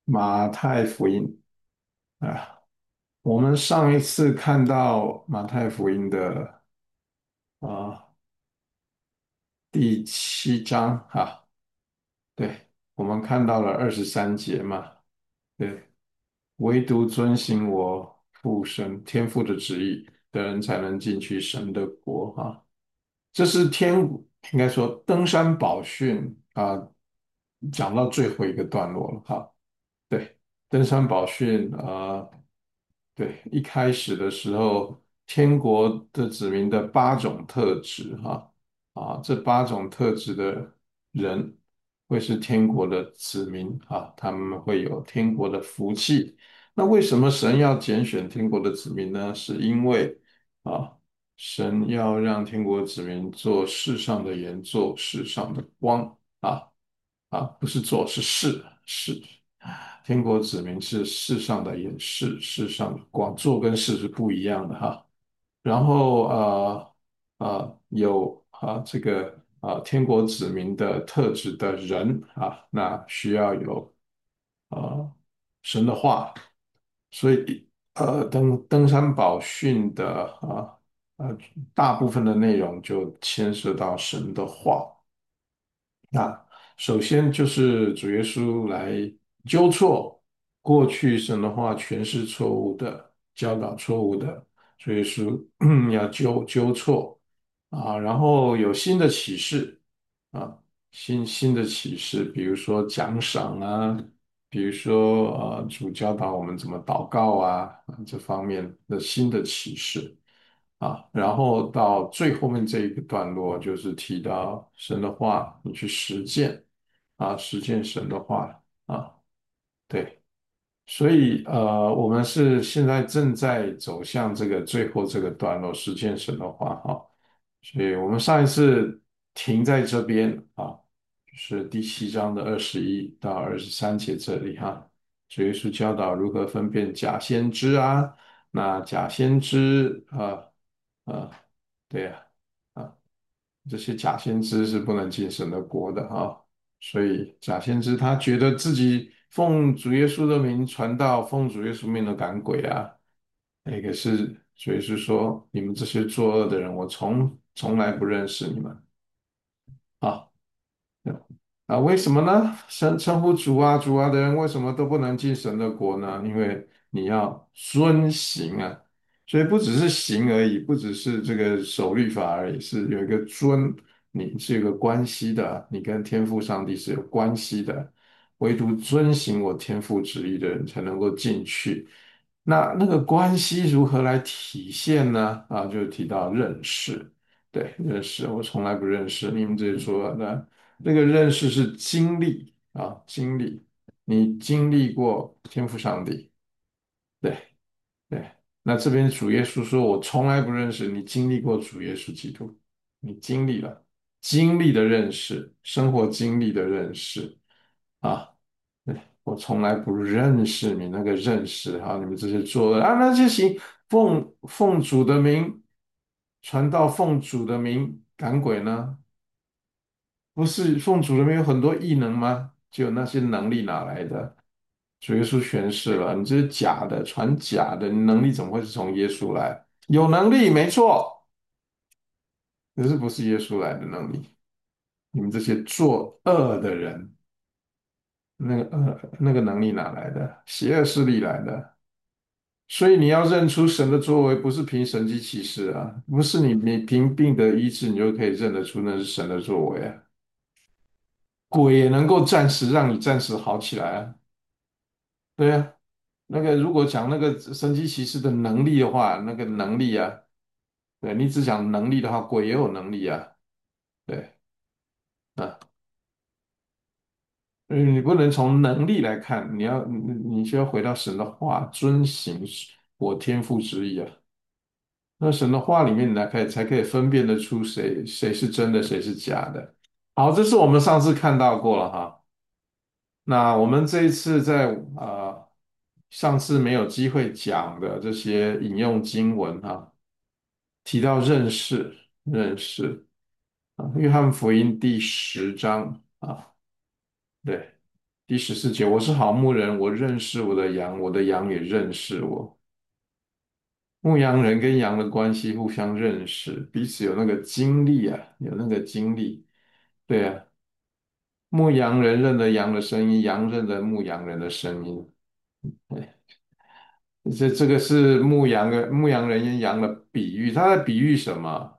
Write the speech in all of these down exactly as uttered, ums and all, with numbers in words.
马太福音啊，我们上一次看到马太福音的啊第七章哈，对，我们看到了二十三节嘛，对，唯独遵行我父神天父的旨意的人，才能进去神的国哈。这是天，应该说登山宝训啊，讲到最后一个段落了哈。对，登山宝训啊。对，一开始的时候，天国的子民的八种特质，哈啊，这八种特质的人会是天国的子民啊，他们会有天国的福气。那为什么神要拣选天国的子民呢？是因为啊，神要让天国子民做世上的盐，做世上的光啊。啊，不是做，是事事。天国子民是世上的眼，是世上的光，做跟事是不一样的哈。然后呃呃有啊这个啊天国子民的特质的人啊，那需要有啊神的话，所以呃登登山宝训的啊呃大部分的内容就牵涉到神的话。那首先就是主耶稣来纠错过去神的话全是错误的，教导错误的，主耶稣要纠纠错啊，然后有新的启示啊，新新的启示，比如说奖赏啊，比如说呃主教导我们怎么祷告啊，啊这方面的新的启示。啊，然后到最后面这一个段落，就是提到神的话，你去实践啊，实践神的话啊，对，所以呃，我们是现在正在走向这个最后这个段落，实践神的话哈，所以我们上一次停在这边啊，就是第七章的二十一到二十三节这里哈，主耶稣教导如何分辨假先知啊，那假先知啊。啊，对呀，啊，这些假先知是不能进神的国的哈，所以假先知他觉得自己奉主耶稣的名传道，奉主耶稣名的赶鬼啊，那个是主耶稣说，你们这些作恶的人，我从从来不认识你们啊。啊，为什么呢？称称呼主啊主啊的人，为什么都不能进神的国呢？因为你要遵行啊，所以不只是行而已，不只是这个守律法而已，是有一个尊，你是有个关系的，你跟天父上帝是有关系的。唯独遵行我天父旨意的人才能够进去。那那个关系如何来体现呢？啊，就提到认识，对，认识，我从来不认识你们这些说的。那个认识是经历啊，经历，你经历过天赋上帝，对对。那这边主耶稣说："我从来不认识你，经历过主耶稣基督，你经历了，经历的认识，生活经历的认识啊。对，我从来不认识你那个认识啊，你们这些作恶啊，那些行奉奉主的名传道，奉主的名赶鬼呢？不是奉主的名有很多异能吗？就那些能力哪来的？主耶稣诠释了，你这是假的，传假的，你能力怎么会是从耶稣来？有能力没错，可是不是耶稣来的能力。你们这些作恶的人，那个呃那个能力哪来的？邪恶势力来的。所以你要认出神的作为，不是凭神迹奇事啊，不是你你凭病的医治，你就可以认得出那是神的作为啊。鬼也能够暂时让你暂时好起来啊。对呀，那个如果讲那个神机骑士的能力的话，那个能力啊，对你只讲能力的话，鬼也有能力啊，对啊，嗯，你不能从能力来看，你要你你需要回到神的话，遵行我天父之意啊。那神的话里面，你来可以才可以分辨得出谁谁是真的，谁是假的。好，这是我们上次看到过了哈。那我们这一次在呃上次没有机会讲的这些引用经文哈，提到认识认识啊，约翰福音第十章啊，对， 第十四节，我是好牧人，我认识我的羊，我的羊也认识我。牧羊人跟羊的关系互相认识，彼此有那个经历啊，有那个经历。对啊，牧羊人认得羊的声音，羊认得牧羊人的声音。对，这这个是牧羊的牧羊人跟羊的比喻，他在比喻什么？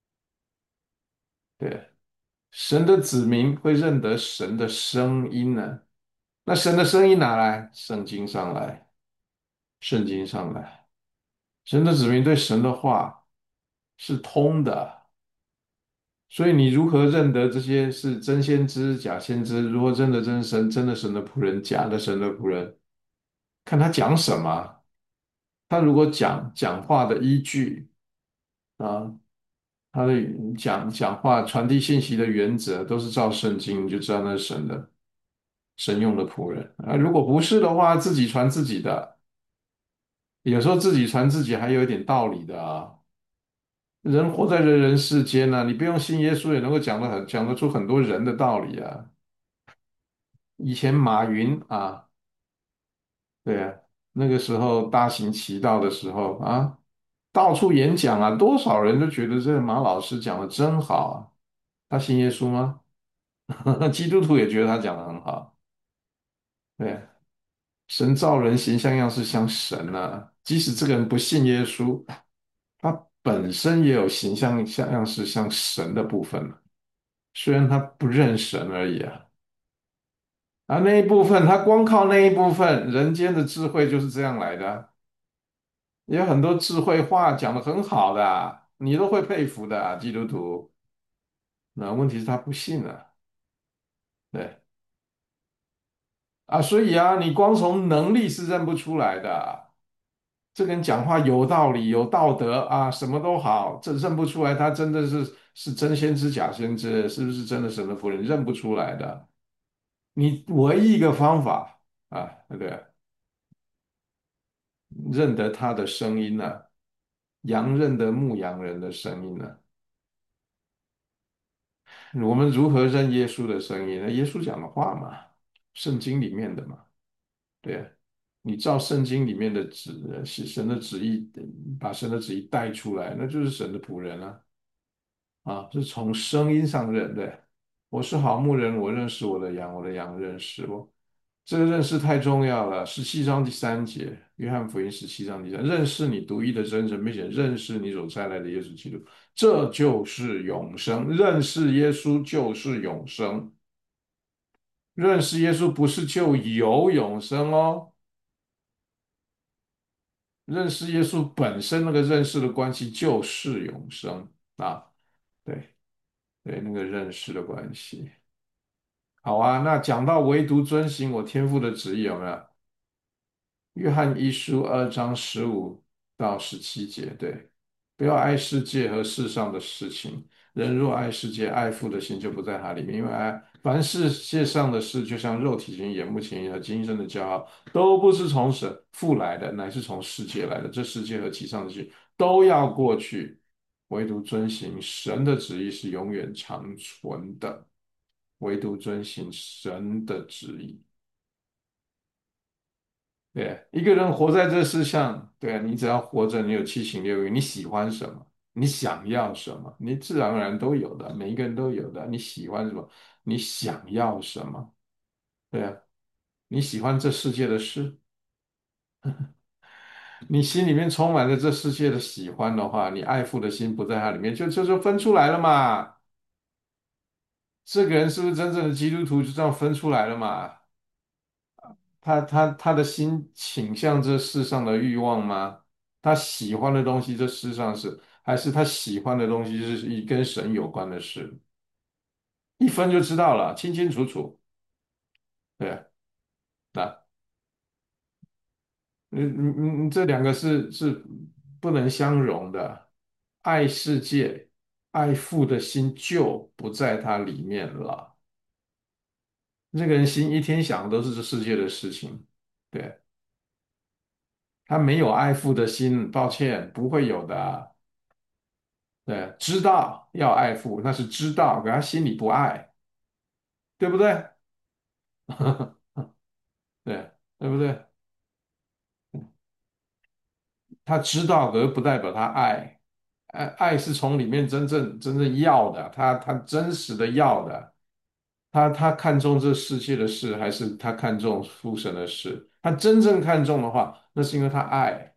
对，神的子民会认得神的声音呢。那神的声音哪来？圣经上来，圣经上来。神的子民对神的话是通的，所以你如何认得这些是真先知、假先知？如何认得真神、真的神的仆人、假的神的仆人？看他讲什么。他如果讲讲话的依据啊，他的讲讲话传递信息的原则都是照圣经，你就知道那是神的神用的仆人啊。如果不是的话，自己传自己的，有时候自己传自己还有一点道理的啊。人活在人人世间呢、你不用信耶稣也能够讲得很讲得出很多人的道理啊。以前马云啊，对啊，那个时候大行其道的时候啊，到处演讲啊，多少人都觉得这个马老师讲的真好啊。他信耶稣吗？基督徒也觉得他讲的很好。对啊，神造人形象样式像神啊，即使这个人不信耶稣，他本身也有形象像样式像神的部分啊，虽然他不认神而已啊。啊，那一部分他光靠那一部分，人间的智慧就是这样来的啊。也有很多智慧话讲的很好的啊，你都会佩服的啊，基督徒。那问题是他不信啊。对啊，所以啊，你光从能力是认不出来的啊。这个人讲话有道理、有道德啊，什么都好，这认不出来，他真的是是真先知假先知，是不是真的神的仆人？认不出来的。你唯一一个方法啊，对不对？认得他的声音呢、羊认得牧羊人的声音呢、我们如何认耶稣的声音呢？耶稣讲的话嘛，圣经里面的嘛。对啊，你照圣经里面的旨，是神的旨意，把神的旨意带出来，那就是神的仆人啊。啊，是从声音上认的。我是好牧人，我认识我的羊，我的羊认识我。这个认识太重要了。十七章第三节，约翰福音十七章第三，认识你独一的真神，并且认识你所差来的耶稣基督，这就是永生。认识耶稣就是永生，认识耶稣不是就有永生哦。认识耶稣本身那个认识的关系就是永生啊。对对，那个认识的关系。好啊，那讲到唯独遵行我天父的旨意，有没有？约翰一书二章十五到十七节，对，不要爱世界和世上的事情。人若爱世界，爱父的心就不在它里面。因为爱凡世界上的事，就像肉体情、眼目情和今生的骄傲，都不是从神父来的，乃是从世界来的。这世界和其上的事都要过去，唯独遵行神的旨意是永远长存的。唯独遵行神的旨意。对，一个人活在这世上，对啊，你只要活着，你有七情六欲，你喜欢什么，你想要什么，你自然而然都有的，每一个人都有的。你喜欢什么，你想要什么，对啊，你喜欢这世界的事，你心里面充满了这世界的喜欢的话，你爱父的心不在它里面，就就就分出来了嘛。这个人是不是真正的基督徒，就这样分出来了嘛？他他他的心倾向这世上的欲望吗？他喜欢的东西，这世上是，还是他喜欢的东西是一跟神有关的事？一分就知道了，清清楚楚。对啊，那嗯嗯嗯，嗯这两个是是不能相容的。爱世界、爱父的心就不在他里面了。这个人心一天想的都是这世界的事情。对，他没有爱父的心，抱歉，不会有的。对，知道要爱父，那是知道，可他心里不爱，对不对？ 对对不对？他知道，可是不代表他爱，爱爱是从里面真正真正要的，他他真实的要的，他他看重这世界的事，还是他看重父神的事？他真正看重的话，那是因为他爱，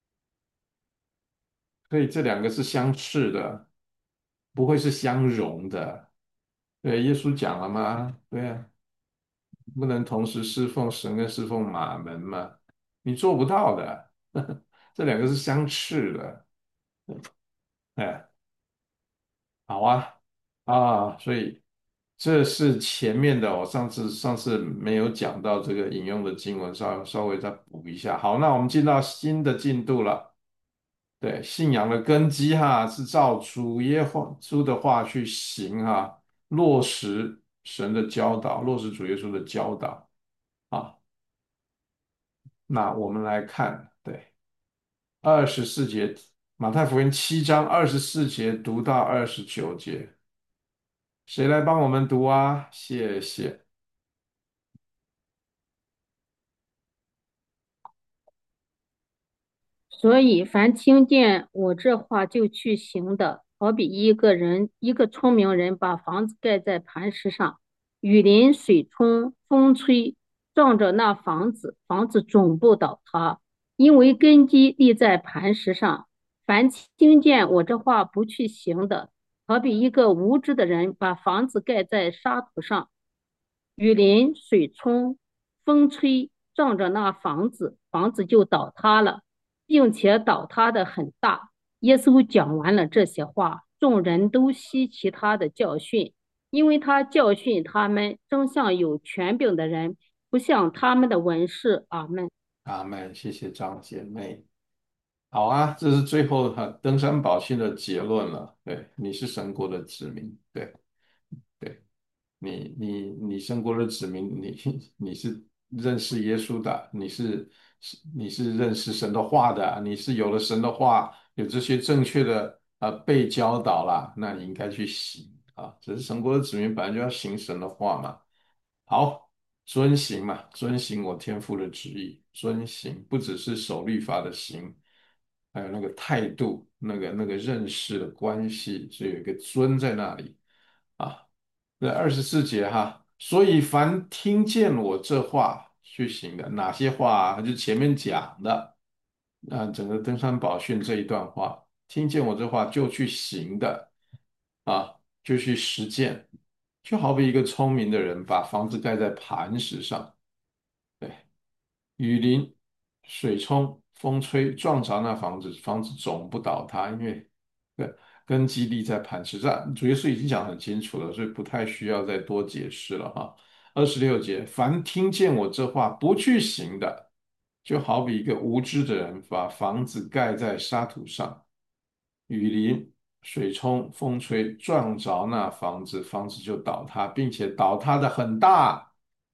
所以这两个是相斥的，不会是相容的。对，耶稣讲了吗？对啊，不能同时侍奉神跟侍奉马门嘛，你做不到的，这两个是相斥的。哎，好啊，啊，所以这是前面的，我上次上次没有讲到这个引用的经文，稍稍微再补一下。好，那我们进到新的进度了。对，信仰的根基哈，是照主耶稣稣的话去行哈，落实神的教导，落实主耶稣的教导啊。那我们来看，对，二十四节，马太福音七章二十四节读到二十九节，谁来帮我们读啊？谢谢。 所以，凡听见我这话就去行的，好比一个人，一个聪明人把房子盖在磐石上，雨淋、水冲、风吹，撞着那房子，房子总不倒塌，因为根基立在磐石上。凡听见我这话不去行的，好比一个无知的人把房子盖在沙土上，雨淋、水冲、风吹，撞着那房子，房子就倒塌了。并且倒塌的很大。耶稣讲完了这些话，众人都稀奇他的教训，因为他教训他们，正像有权柄的人，不像他们的文士。阿门。 阿门，谢谢张姐妹。好啊，这是最后哈登山宝训的结论了。对，你是神国的子民，对对。你你你胜过了指明，你你是认识耶稣的，你是是你是认识神的话的，你是有了神的话，有这些正确的呃被教导了，那你应该去行啊。只是神国的子民本来就要行神的话嘛。好，遵行嘛，遵行我天父的旨意，遵行不只是守律法的行，还有那个态度，那个那个认识的关系，所以有一个尊在那里啊。那二十四节哈，所以凡听见我这话去行的，哪些话啊？就前面讲的，啊，整个登山宝训这一段话，听见我这话就去行的，啊，就去实践，就好比一个聪明的人把房子盖在磐石上，对，雨淋、水冲、风吹，撞着那房子，房子总不倒塌，因为根根基立在磐石上。主耶稣已经讲得很清楚了，所以不太需要再多解释了哈。二十六节，凡听见我这话不去行的，就好比一个无知的人把房子盖在沙土上，雨淋、水冲、风吹，撞着那房子，房子就倒塌，并且倒塌的很大。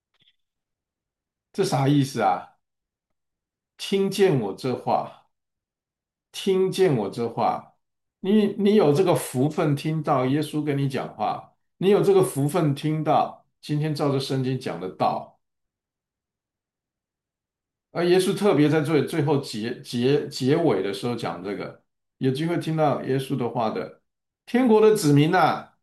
这啥意思啊？听见我这话。听见我这话，你你有这个福分听到耶稣跟你讲话，你有这个福分听到今天照着圣经讲的道，而耶稣特别在最最后结结结尾的时候讲这个，有机会听到耶稣的话的，天国的子民呐、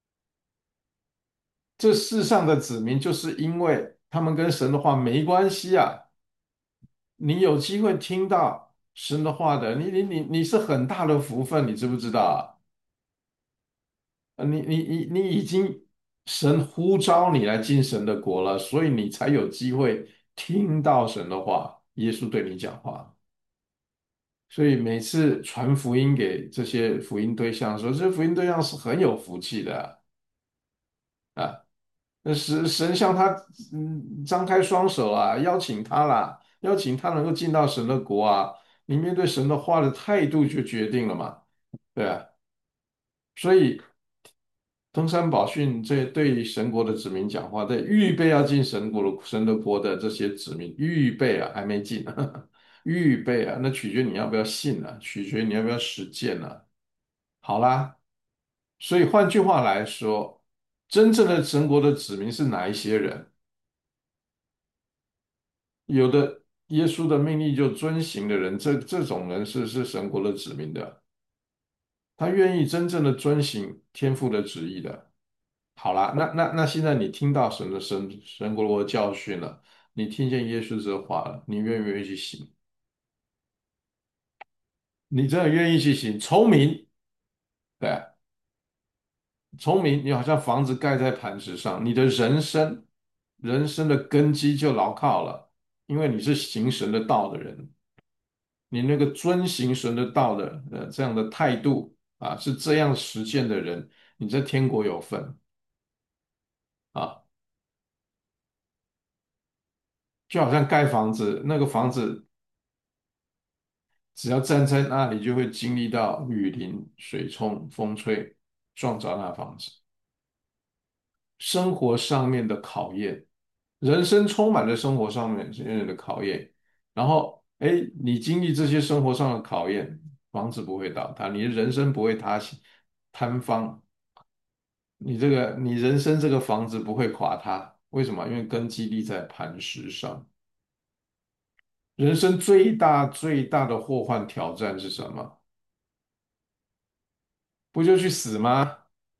这世上的子民，就是因为他们跟神的话没关系啊，你有机会听到神的话的，你你你你是很大的福分，你知不知道啊？呃，你你你你已经神呼召你来进神的国了，所以你才有机会听到神的话，耶稣对你讲话。所以每次传福音给这些福音对象的时候，这些福音对象是很有福气的啊。那神神向他嗯张开双手啊，邀请他啦，邀请他能够进到神的国啊。你面对神的话的态度就决定了嘛，对啊。所以登山宝训这对神国的子民讲话，在预备要进神国的神的国的这些子民，预备啊，还没进，预备啊，那取决你要不要信啊，取决你要不要实践啊。好啦，所以换句话来说，真正的神国的子民是哪一些人？ 有的耶稣的命令就遵行的人，这这种人是是神国的子民的，他愿意真正的遵行天父的旨意的。好啦，那那那现在你听到神的神神国的教训了，你听见耶稣这话了，你愿不愿意去行？你真的愿意去行？聪明，对啊，聪明，你好像房子盖在磐石上，你的人生人生的根基就牢靠了，因为你是行神的道的人，你那个遵行神的道的呃这样的态度啊，是这样实践的人，你在天国有份啊，就好像盖房子，那个房子只要站在那里，就会经历到雨淋、水冲、风吹，撞着那房子。生活上面的考验，人生充满了生活上面的考验。然后，哎，你经历这些生活上的考验，房子不会倒塌，你的人生不会塌陷坍方，你这个你人生这个房子不会垮塌。为什么？因为根基立在磐石上。人生最大最大的祸患挑战是什么？不就去死吗？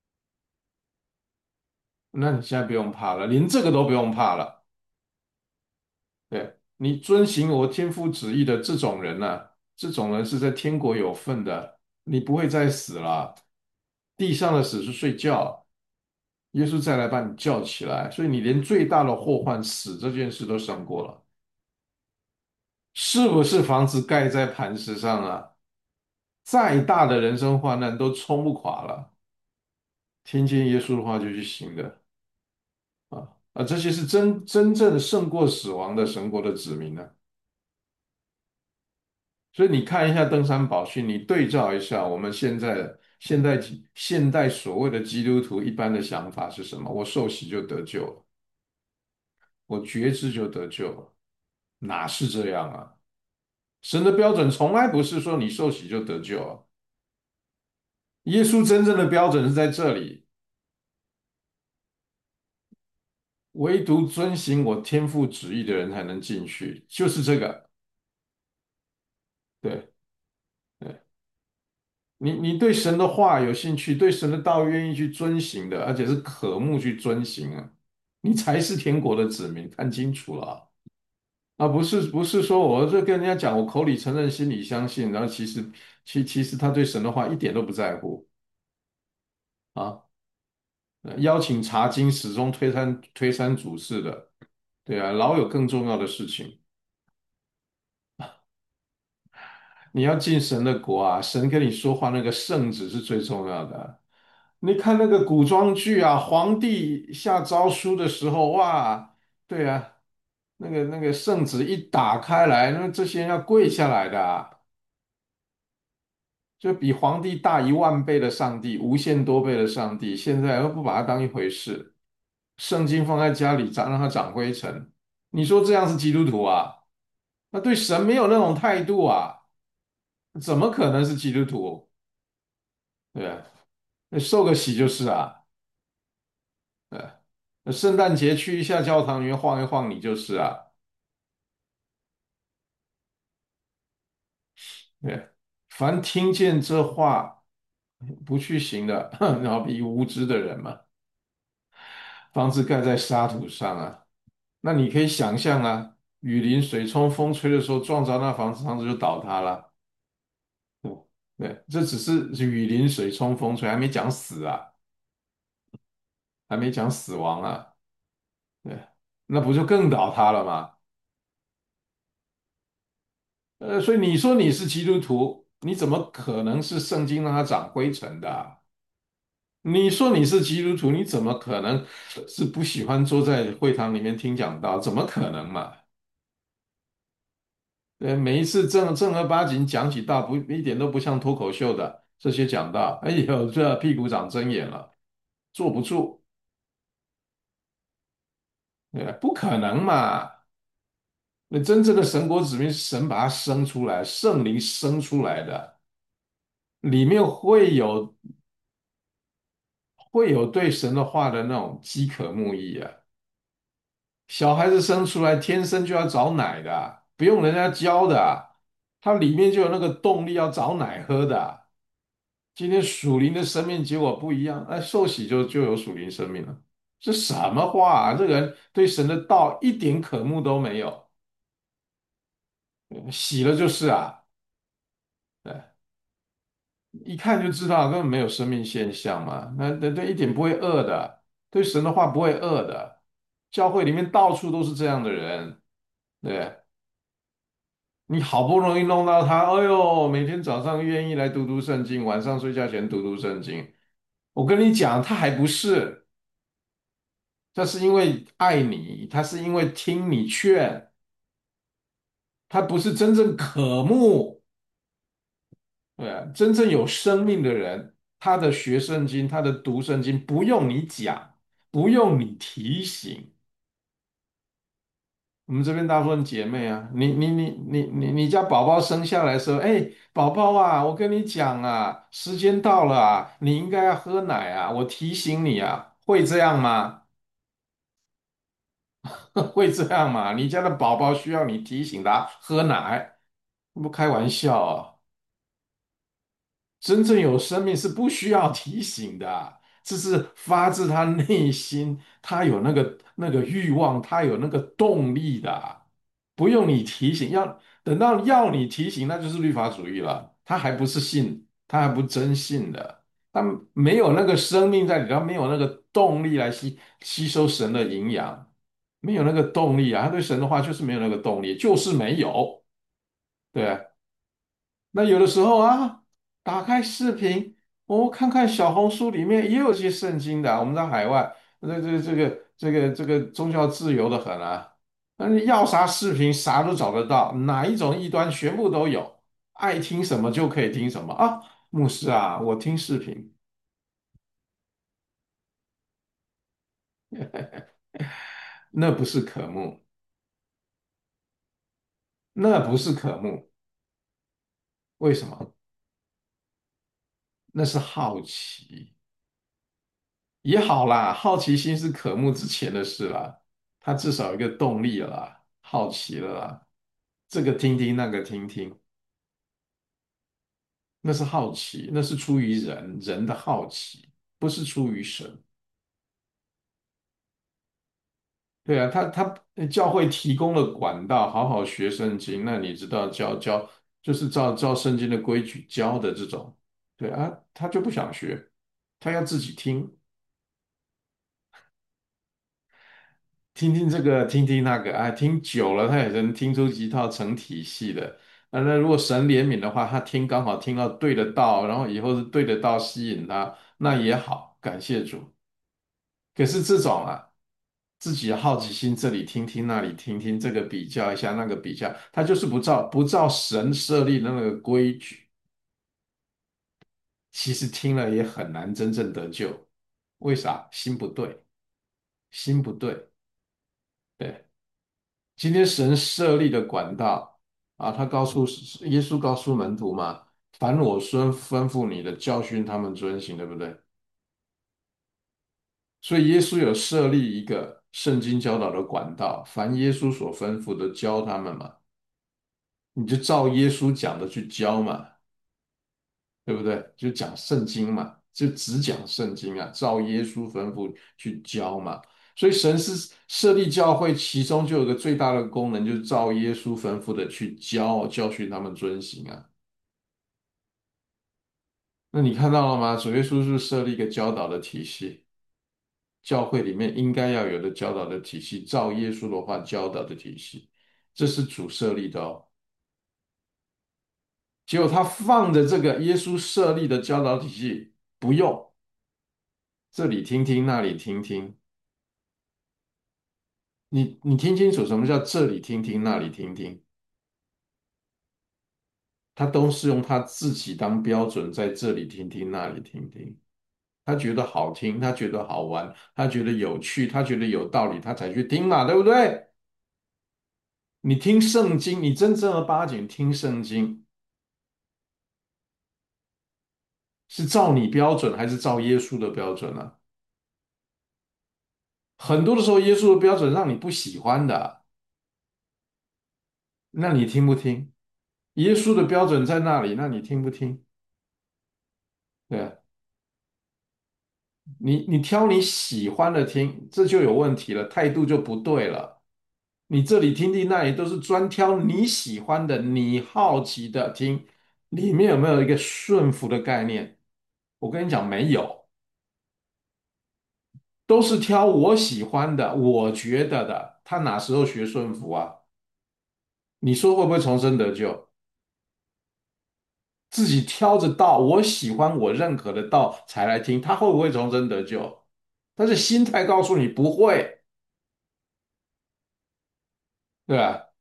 那你现在不用怕了，连这个都不用怕了。对，你遵行我天父旨意的这种人呢、这种人是在天国有份的，你不会再死了。地上的死是睡觉，耶稣再来把你叫起来，所以你连最大的祸患死这件事都胜过了。是不是房子盖在磐石上啊？再大的人生患难都冲不垮了。听见耶稣的话就去行的啊啊！这些是真真正胜过死亡的神国的子民呢、所以你看一下登山宝训，你对照一下我们现在的现代现代所谓的基督徒一般的想法是什么？我受洗就得救了，我觉知就得救了，哪是这样啊？神的标准从来不是说你受洗就得救啊，耶稣真正的标准是在这里，唯独遵行我天父旨意的人才能进去，就是这个。对对，你你对神的话有兴趣，对神的道愿意去遵行的，而且是渴慕去遵行啊，你才是天国的子民，看清楚了啊！啊不是不是说我这跟人家讲，我口里承认，心里相信，然后其实其其实他对神的话一点都不在乎啊，呃邀请查经，始终推三推三阻四的，对啊，老有更重要的事情。你要进神的国啊，神跟你说话那个圣旨是最重要的啊。你看那个古装剧啊，皇帝下诏书的时候，哇，对啊，那个那个圣旨一打开来，那这些人要跪下来的啊，就比皇帝大一万倍的上帝，无限多倍的上帝，现在又不把它当一回事，圣经放在家里长让它长灰尘，你说这样是基督徒啊？那对神没有那种态度啊，怎么可能是基督徒？对啊，那受个洗就是啊。对，那圣诞节去一下教堂里面晃一晃，你就是啊。对，凡听见这话不去行的，然后比无知的人嘛。房子盖在沙土上啊，那你可以想象啊，雨淋、水冲、风吹的时候撞着那房子，房子就倒塌了。对，对，这只是雨淋、水冲、风吹，还没讲死啊，还没讲死亡啊。对，那不就更倒塌了吗？呃，所以你说你是基督徒，你怎么可能是圣经让它长灰尘的啊？你说你是基督徒，你怎么可能是不喜欢坐在会堂里面听讲道？怎么可能嘛？呃，每一次正正儿八经讲起道，不一点都不像脱口秀的这些讲道，哎呦，这屁股长针眼了，坐不住，对，不可能嘛？那真正的神国子民是神把它生出来，圣灵生出来的，里面会有会有对神的话的那种饥渴慕义啊。 小孩子生出来天生就要找奶的啊，不用人家教的啊，他里面就有那个动力要找奶喝的啊。今天属灵的生命结果不一样，哎，受洗就就有属灵生命了，这什么话啊？这个人对神的道一点渴慕都没有，洗了就是啊，哎，一看就知道根本没有生命现象嘛，那那那一点不会饿的，对神的话不会饿的，教会里面到处都是这样的人，对。你好不容易弄到他，哎呦，每天早上愿意来读读圣经，晚上睡觉前读读圣经。我跟你讲，他还不是，他是因为爱你，他是因为听你劝，他不是真正渴慕。对啊，真正有生命的人，他的学圣经，他的读圣经，不用你讲，不用你提醒。我们这边大部分姐妹啊，你你你你你你家宝宝生下来的时候，哎，宝宝啊，我跟你讲啊，时间到了啊，你应该要喝奶啊，我提醒你啊，会这样吗？会这样吗？你家的宝宝需要你提醒他喝奶，不开玩笑啊。真正有生命是不需要提醒的，这是发自他内心，他有那个那个欲望，他有那个动力的，不用你提醒。要等到要你提醒，那就是律法主义了。他还不是信，他还不真信的，他没有那个生命在里头，没有那个动力来吸吸收神的营养，没有那个动力啊。他对神的话就是没有那个动力，就是没有。对，那有的时候啊，打开视频，我看看小红书里面也有些圣经的啊。我们在海外，这这这个这个这个宗教自由的很啊，那你要啥视频啥都找得到，哪一种异端全部都有，爱听什么就可以听什么啊。牧师啊，我听视频，那不是渴慕，那不是渴慕，为什么？那是好奇。也好啦，好奇心是渴慕之前的事啦，他至少有一个动力了啦，好奇了啦，这个听听那个听听，那是好奇，那是出于人人的好奇，不是出于神。对啊，他他呃教会提供了管道，好好学圣经，那你知道教教就是照照圣经的规矩教的这种，对啊，他就不想学，他要自己听。听听这个，听听那个，哎，听久了，他也能听出几套成体系的。啊，那如果神怜悯的话，他听刚好听到对的道，然后以后是对的道吸引他，那也好，感谢主。可是这种啊，自己的好奇心这里听听那里听听，这个比较一下那个比较，他就是不照不照神设立的那个规矩，其实听了也很难真正得救。为啥？心不对，心不对，对。今天神设立的管道啊，他告诉耶稣告诉门徒嘛，凡我孙吩咐你的，教训他们遵行，对不对？所以耶稣有设立一个圣经教导的管道，凡耶稣所吩咐的教他们嘛，你就照耶稣讲的去教嘛，对不对？就讲圣经嘛，就只讲圣经啊，照耶稣吩咐去教嘛。所以神是设立教会，其中就有个最大的功能，就是照耶稣吩咐的去教，教训他们遵行啊。那你看到了吗？主耶稣是不是设立一个教导的体系？教会里面应该要有的教导的体系，照耶稣的话教导的体系，这是主设立的哦。结果他放着这个耶稣设立的教导体系不用，这里听听那里听听，你你听清楚什么叫这里听听那里听听？他都是用他自己当标准，在这里听听那里听听。他觉得好听，他觉得好玩，他觉得有趣，他觉得有道理，他才去听嘛，对不对？你听圣经，你真正儿八经听圣经，是照你标准还是照耶稣的标准呢？ 很多的时候，耶稣的标准让你不喜欢的，那你听不听？耶稣的标准在那里，那你听不听？对啊，你你挑你喜欢的听，这就有问题了，态度就不对了。你这里听听，那里都是专挑你喜欢的、你好奇的听，里面有没有一个顺服的概念？我跟你讲，没有，都是挑我喜欢的、我觉得的。他哪时候学顺服啊？你说会不会重生得救？自己挑着道，我喜欢、我认可的道才来听，他会不会重生得救？但是心态告诉你不会，对吧？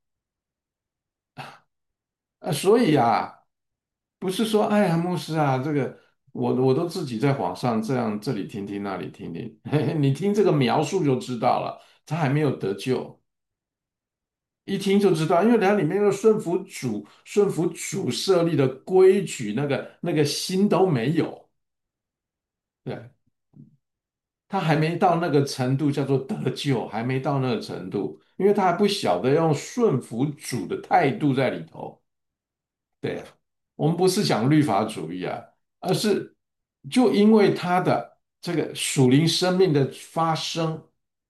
啊，所以啊，不是说，哎呀，牧师啊，这个我我都自己在网上这样这里听听那里听听，嘿嘿，你听这个描述就知道了，他还没有得救，一听就知道，因为它里面的顺服主、顺服主设立的规矩，那个那个心都没有，对，他还没到那个程度，叫做得救，还没到那个程度，因为他还不晓得用顺服主的态度在里头。对，我们不是讲律法主义啊，而是就因为他的这个属灵生命的发生，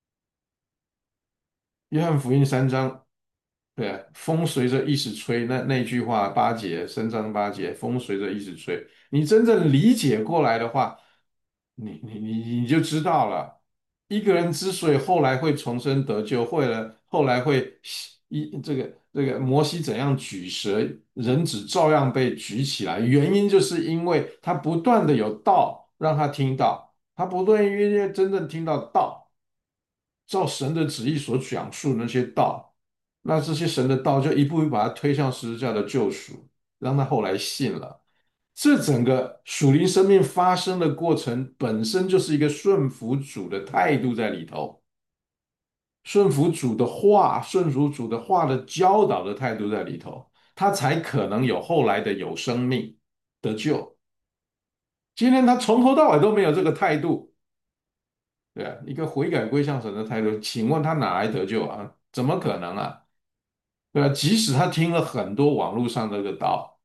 约翰福音三章，对啊，风随着意识吹，那那句话八节，三章八节，风随着意识吹。你真正理解过来的话，你你你你就知道了，一个人之所以后来会重生得救，会了后来会一这个这个摩西怎样举蛇，人子照样被举起来，原因就是因为他不断的有道让他听到，他不断因为真正听到道。照神的旨意所讲述的那些道，那这些神的道就一步一步把他推向十字架的救赎，让他后来信了。这整个属灵生命发生的过程本身就是一个顺服主的态度在里头，顺服主的话，顺服主的话的教导的态度在里头，他才可能有后来的有生命得救。今天他从头到尾都没有这个态度，对啊，一个悔改归向神的态度，请问他哪来得救啊？怎么可能啊？对啊，即使他听了很多网络上这个道，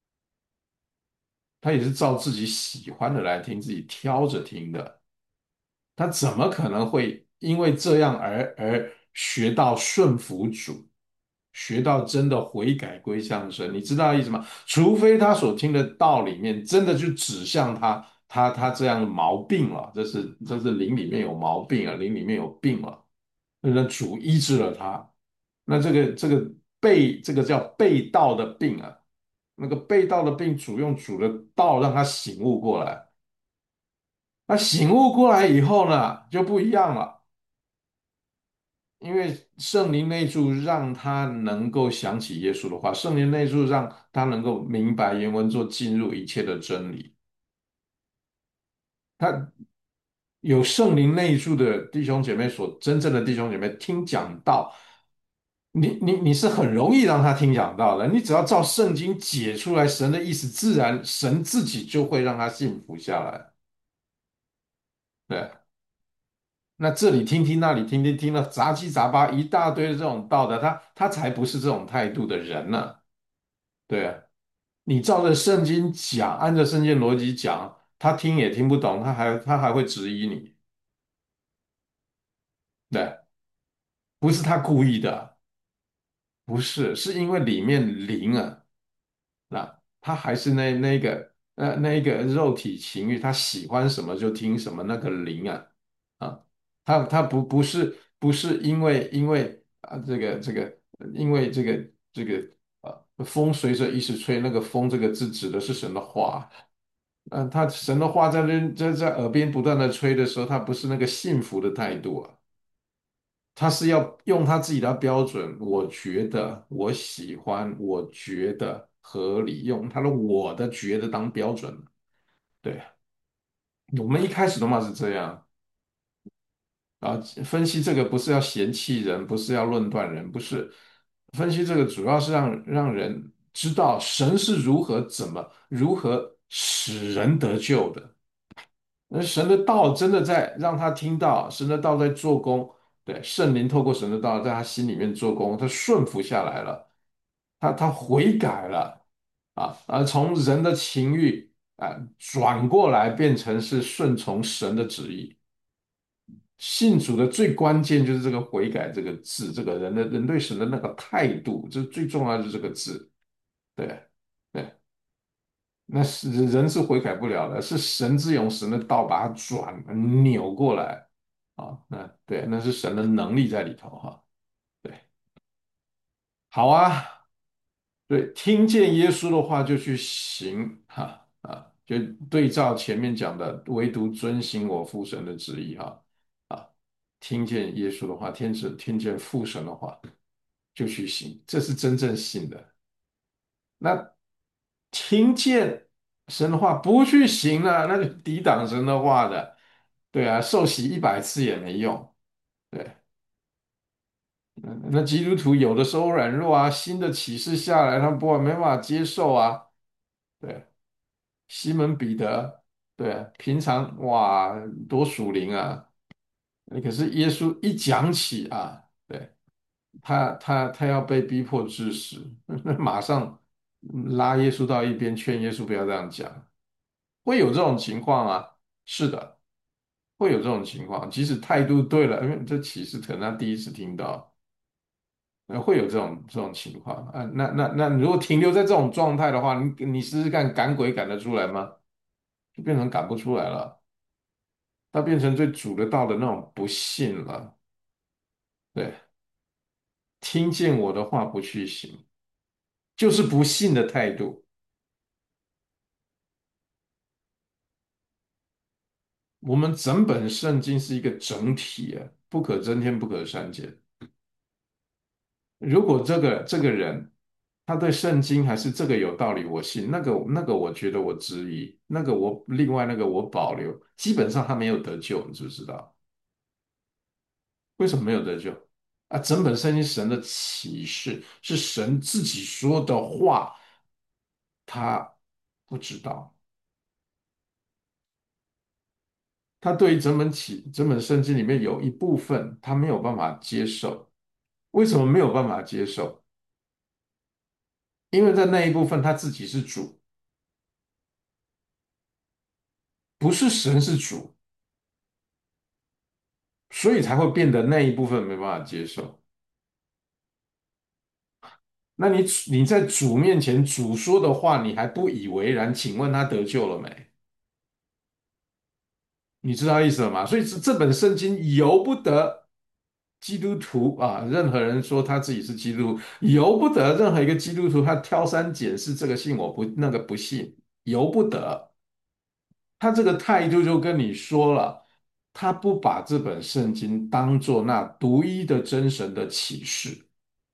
他也是照自己喜欢的来听，自己挑着听的。他怎么可能会因为这样而而学到顺服主，学到真的悔改归向神？你知道意思吗？除非他所听的道里面真的就指向他他他这样的毛病了，这是这是灵里面有毛病啊，灵里面有病了。那主医治了他，那这个这个被这个叫被盗的病啊，那个被盗的病，主用主的道让他醒悟过来。那醒悟过来以后呢，就不一样了，因为圣灵内住让他能够想起耶稣的话，圣灵内住让他能够明白原文作进入一切的真理。他有圣灵内住的弟兄姐妹所真正的弟兄姐妹听讲道，你你你是很容易让他听讲道的，你只要照圣经解出来神的意思，自然神自己就会让他信服下来。对，那这里听听，那里听听，听了杂七杂八一大堆的这种道的，他他才不是这种态度的人呢。对啊，你照着圣经讲，按照圣经逻辑讲，他听也听不懂，他还他还会质疑你。对，不是他故意的，不是，是因为里面灵啊。那他还是那那个呃那个肉体情欲，他喜欢什么就听什么，那个灵啊啊，他他不不是不是因为因为啊这个这个因为这个这个呃风随着意识吹，那个风这个字指的是神的话，嗯、他神的话在那在在耳边不断的吹的时候，他不是那个信服的态度啊。他是要用他自己的标准，我觉得我喜欢，我觉得合理，用他的我的觉得当标准。对，我们一开始的嘛是这样啊，分析这个不是要嫌弃人，不是要论断人，不是分析这个主要是让让人知道神是如何怎么如何使人得救的。 那神的道真的在让他听到，神的道在做工，对，圣灵透过神的道在他心里面做工，他顺服下来了，他他悔改了啊，而从人的情欲啊转过来变成是顺从神的旨意。信主的最关键就是这个悔改这个字，这个人的人对神的那个态度，这最重要的是这个字，对对。那是人是悔改不了的，是神自用神的道把它转扭过来啊。那对，那是神的能力在里头哈。对，好啊，对，听见耶稣的话就去行哈啊，就对照前面讲的，唯独遵行我父神的旨意哈啊，听见耶稣的话，听见听见父神的话就去行，这是真正信的。那听见神的话不去行了，那就抵挡神的话的。对啊，受洗一百次也没用。对，嗯那基督徒有的时候软弱啊，新的启示下来，他们不没办法接受啊。对，西门彼得，对啊，平常哇多属灵啊，可是耶稣一讲起啊，对，他他他要被逼迫致死，马上拉耶稣到一边，劝耶稣不要这样讲。会有这种情况啊，是的，会有这种情况。即使态度对了，因为这启示可能他第一次听到，呃，会有这种这种情况啊。那那那，如果停留在这种状态的话，你你试试看，赶鬼赶得出来吗？就变成赶不出来了，它变成最主得到的那种不信了。对，听见我的话不去行，就是不信的态度。我们整本圣经是一个整体啊，不可增添，不可删减。如果这个这个人他对圣经还是这个有道理，我信；那个那个我觉得我质疑，那个我另外那个我保留，基本上他没有得救，你知不知道？为什么没有得救？啊，整本圣经神的启示是神自己说的话，他不知道，他对于整本启整本圣经里面有一部分他没有办法接受，为什么没有办法接受？因为在那一部分他自己是主，不是神是主。所以才会变得那一部分没办法接受。那你你在主面前主说的话，你还不以为然？请问他得救了没？你知道意思了吗？所以这这本圣经由不得基督徒啊，任何人说他自己是基督徒，由不得任何一个基督徒他挑三拣四，这个信我不，那个不信，由不得。他这个态度就跟你说了，他不把这本圣经当做那独一的真神的启示。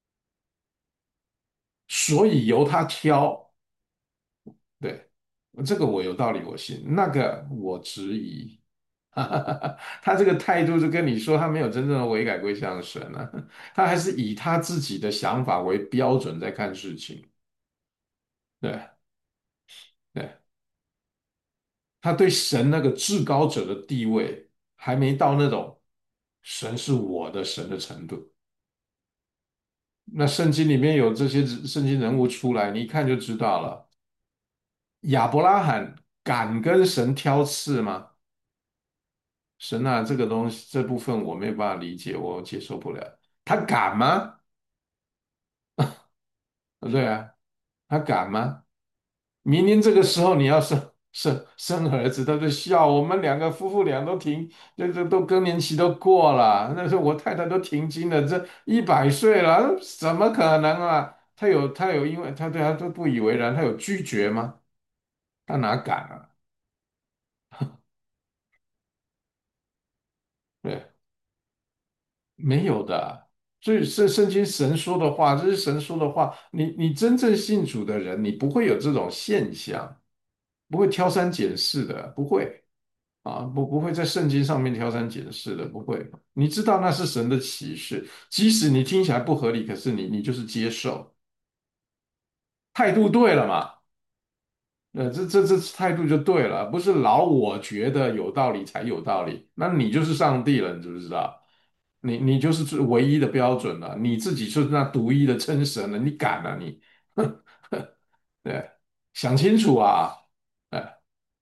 所以由他挑，对，这个我有道理，我信，那个我质疑。他这个态度就跟你说，他没有真正的悔改归向神啊，他还是以他自己的想法为标准在看事情。对对，他对神那个至高者的地位还没到那种神是我的神的程度。那圣经里面有这些圣经人物出来，你一看就知道了。亚伯拉罕敢跟神挑刺吗？神啊，这个东西这部分我没有办法理解，我接受不了。他敢吗？呃对啊，他敢吗？明年这个时候你要生生生儿子，他就笑。我们两个夫妇俩都停，这这都更年期都过了，那时候我太太都停经了，这一百岁了，怎么可能啊？他有他有，因为他对他都不以为然，他有拒绝吗？他哪敢啊？对。没有的，所以圣圣经神说的话，这是神说的话。你你真正信主的人，你不会有这种现象，不会挑三拣四的，不会啊，不不会在圣经上面挑三拣四的，不会。你知道那是神的启示，即使你听起来不合理，可是你你就是接受，态度对了嘛？ 呃，这这这态度就对了，不是老我觉得有道理才有道理，那你就是上帝了，你知不知道？你你就是最唯一的标准了，你自己就是那独一的真神了，你敢啊你？对，想清楚啊！哎，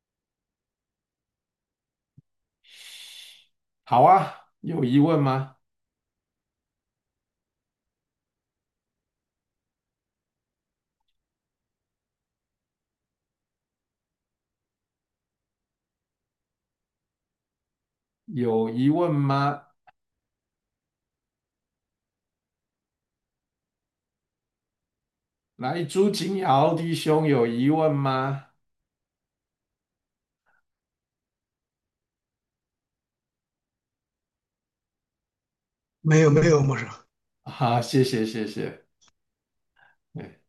好啊，有疑问吗？有疑问吗？来，朱景尧弟兄有疑问吗？ 没有没有，牧师。 好，谢谢谢谢。对，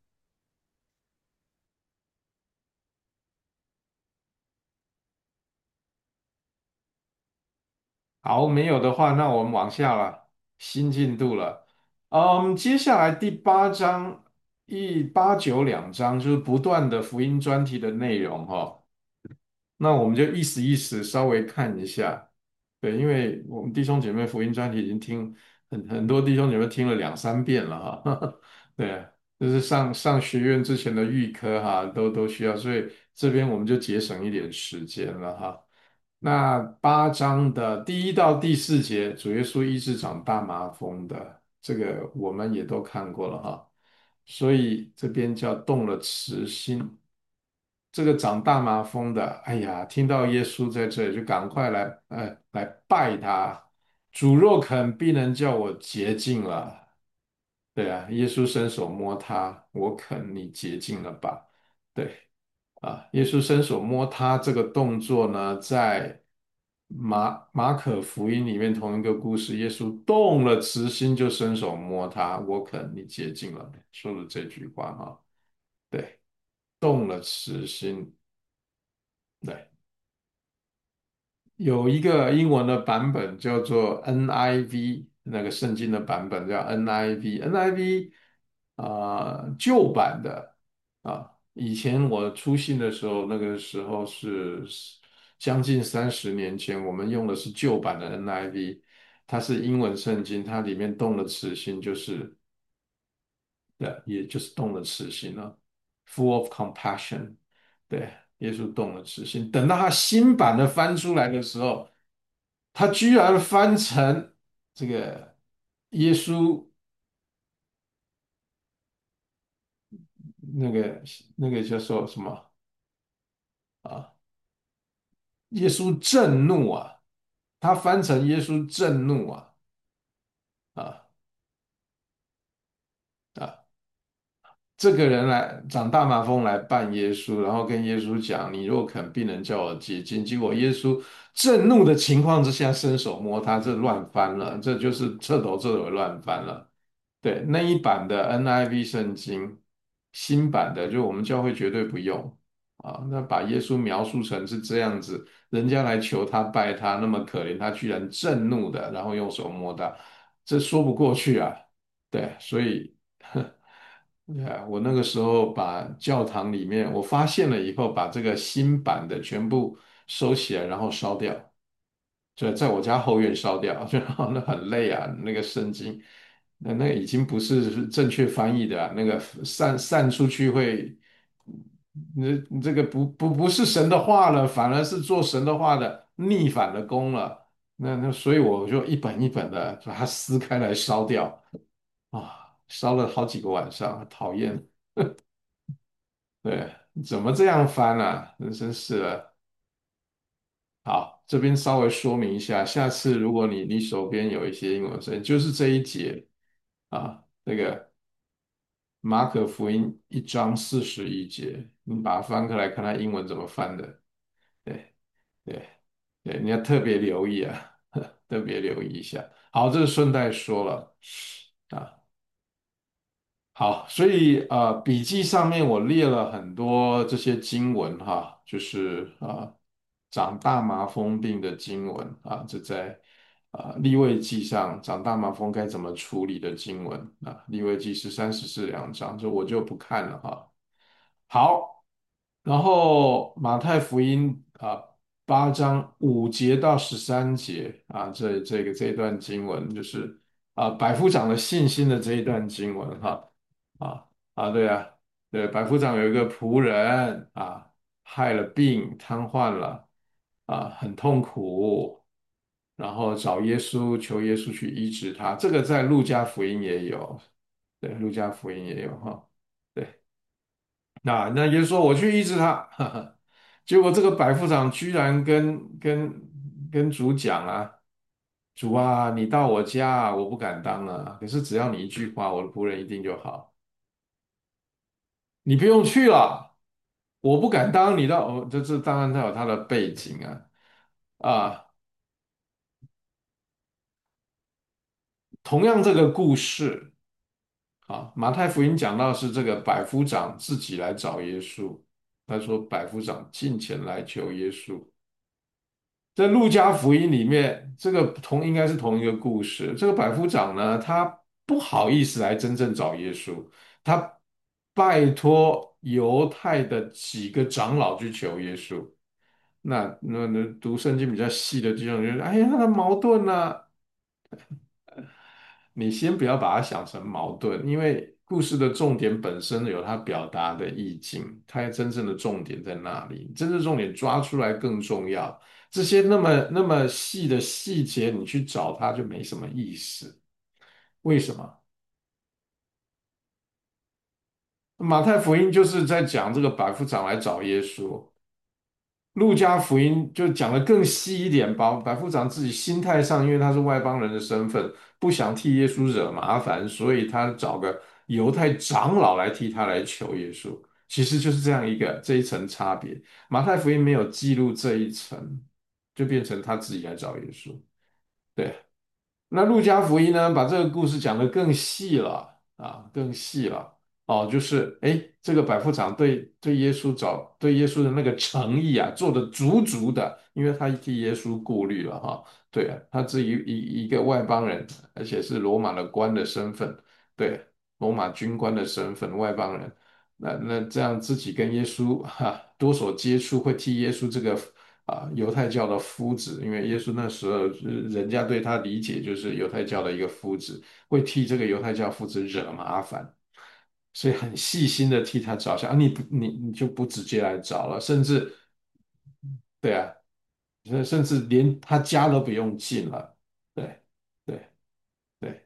好，没有的话，那我们往下了，新进度了。嗯，接下来第八章一八九两章就是不断的福音专题的内容哈、哦。那我们就意思意思稍微看一下。对，因为我们弟兄姐妹福音专题已经听很很多弟兄姐妹听了两三遍了哈。对，就是上上学院之前的预科哈，都都需要，所以这边我们就节省一点时间了哈。那八章的第一到第四节，主耶稣医治长大麻风的，这个我们也都看过了哈。所以这边叫动了慈心。这个长大麻风的，哎呀，听到耶稣在这里，就赶快来，呃，来拜他。主若肯，必能叫我洁净了。对啊，耶稣伸手摸他，我肯，你洁净了吧？对啊，耶稣伸手摸他这个动作呢，在马马可福音里面同一个故事，耶稣动了慈心，就伸手摸他，我肯，你洁净了，说了这句话哈。对，动了慈心。对。有一个英文的版本叫做 N I V，那个圣经的版本叫 N I V。N I V 啊、旧版的啊，以前我出信的时候，那个时候是将近三十年前，我们用的是旧版的 N I V，它是英文圣经，它里面动的词性就是对，也就是动了慈心了，full of compassion。对，耶稣动了慈心。等到他新版的翻出来的时候，他居然翻成这个耶稣那个那个叫做什么啊？耶稣震怒啊！他翻成耶稣震怒啊啊啊！这个人来长大麻风来扮耶稣，然后跟耶稣讲：“你若肯，必能叫我洁净。”结果耶稣震怒的情况之下，伸手摸他，这乱翻了，这就是彻头彻尾乱翻了。对，那一版的 N I V 圣经，新版的就我们教会绝对不用啊。那把耶稣描述成是这样子，人家来求他拜他，那么可怜，他居然震怒的，然后用手摸他，这说不过去啊。对，所以。对啊，我那个时候把教堂里面我发现了以后，把这个新版的全部收起来，然后烧掉，就在我家后院烧掉，就那很累啊，那个圣经，那那个已经不是正确翻译的啊，那个散散出去会，你你这个不不不是神的话了，反而是做神的话的逆反的功了。那那所以我就一本一本的把它撕开来烧掉啊，烧了好几个晚上，讨厌。对，怎么这样翻啊？真真是的。好，这边稍微说明一下，下次如果你你手边有一些英文圣经，就是这一节啊，那个马可福音一章四十一节，你把它翻开来看它英文怎么翻的。对对对，你要特别留意啊，特别留意一下。好，这个顺带说了啊。好，所以呃，笔记上面我列了很多这些经文哈，就是啊，长大麻风病的经文啊，这在啊利未记上长大麻风该怎么处理的经文啊，利未记十三十四两章，这我就不看了哈。好， 然后马太福音啊八章五节到十三节啊，这这个这一段经文就是啊百夫长的信心的这一段经文哈啊啊对啊对，百夫长有一个仆人啊害了病瘫痪了啊很痛苦，然后找耶稣求耶稣去医治他，这个在路加福音也有，对，路加福音也有哈。对。那那耶稣说我去医治他，哈哈，结果这个百夫长居然跟跟跟主讲啊，主啊，你到我家啊，我不敢当啊，可是只要你一句话，我的仆人一定就好，你不用去了，我不敢当，你到，哦，这这当然他有他的背景啊啊，同样这个故事啊，马太福音讲到是这个百夫长自己来找耶稣，他说百夫长进前来求耶稣。在路加福音里面，这个同应该是同一个故事。这个百夫长呢，他不好意思来真正找耶稣，他拜托犹太的几个长老去求耶稣。那那那读圣经比较细的弟兄就说：“哎呀，他的矛盾呢、你先不要把它想成矛盾，因为故事的重点本身有它表达的意境，它真正的重点在那里，真正重点抓出来更重要。这些那么那么细的细节，你去找它就没什么意思。为什么？马太福音就是在讲这个百夫长来找耶稣，路加福音就讲的更细一点，把百夫长自己心态上，因为他是外邦人的身份，不想替耶稣惹麻烦，所以他找个犹太长老来替他来求耶稣。其实就是这样一个这一层差别。马太福音没有记录这一层，就变成他自己来找耶稣。对，那路加福音呢，把这个故事讲得更细了啊，更细了哦，就是哎，这个百夫长对对耶稣找对耶稣的那个诚意啊，做的足足的，因为他替耶稣顾虑了哈，对啊，他是一一一个外邦人，而且是罗马的官的身份，对，罗马军官的身份，外邦人，那那这样自己跟耶稣哈多所接触，会替耶稣这个啊犹太教的夫子，因为耶稣那时候呃人家对他理解就是犹太教的一个夫子，会替这个犹太教夫子惹麻烦，所以很细心的替他着想啊，你不你你就不直接来找了，甚至对啊，甚甚至连他家都不用进了，对对对。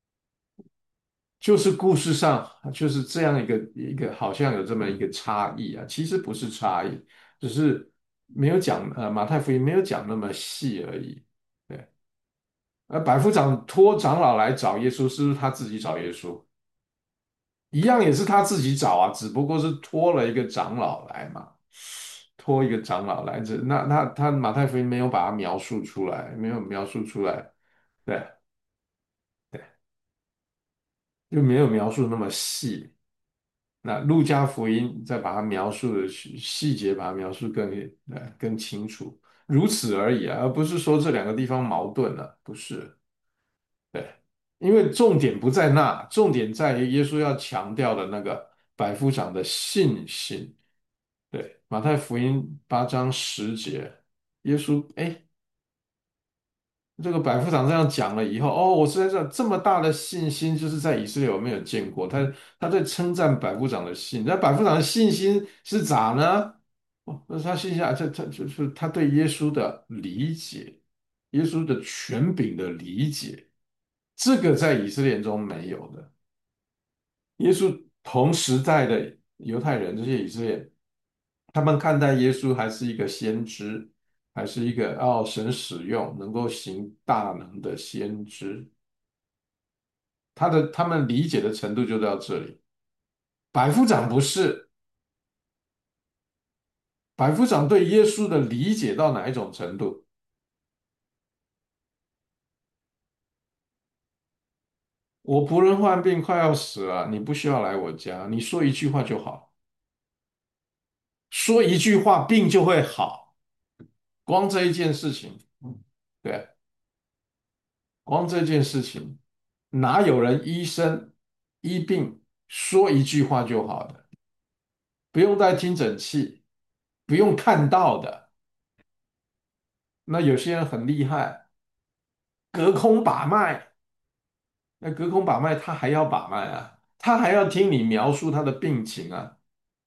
就是故事上就是这样一个一个，好像有这么一个差异啊，其实不是差异，只是没有讲呃马太福音没有讲那么细而已。对，而百夫长托长老来找耶稣，是不是他自己找耶稣？一样也是他自己找啊，只不过是托了一个长老来嘛，托一个长老来，这那那他马太福音没有把它描述出来，没有描述出来，对对，就没有描述那么细。那路加福音再把它描述的细细节，把它描述更呃更清楚，如此而已啊，而不是说这两个地方矛盾了，不是，对，因为重点不在那，重点在于耶稣要强调的那个百夫长的信心。对，马太福音八章十节，耶稣哎这个百夫长这样讲了以后，哦，我实在是这么大的信心，就是在以色列我没有见过。他他在称赞百夫长的信，那百夫长的信心是咋呢？哦，那是他信下，这这就是他对耶稣的理解，耶稣的权柄的理解，这个在以色列中没有的。耶稣同时代的犹太人，这些以色列，他们看待耶稣还是一个先知，还是一个哦神使用能够行大能的先知，他的他们理解的程度就到这里。百夫长不是，百夫长对耶稣的理解到哪一种程度？我仆人患病快要死了，你不需要来我家，你说一句话就好，说一句话病就会好，光这一件事情，对。光这件事情，哪有人医生医病说一句话就好的，不用带听诊器， 不用看到的。那有些人很厉害，隔空把脉，那隔空把脉他还要把脉啊，他还要听你描述他的病情啊。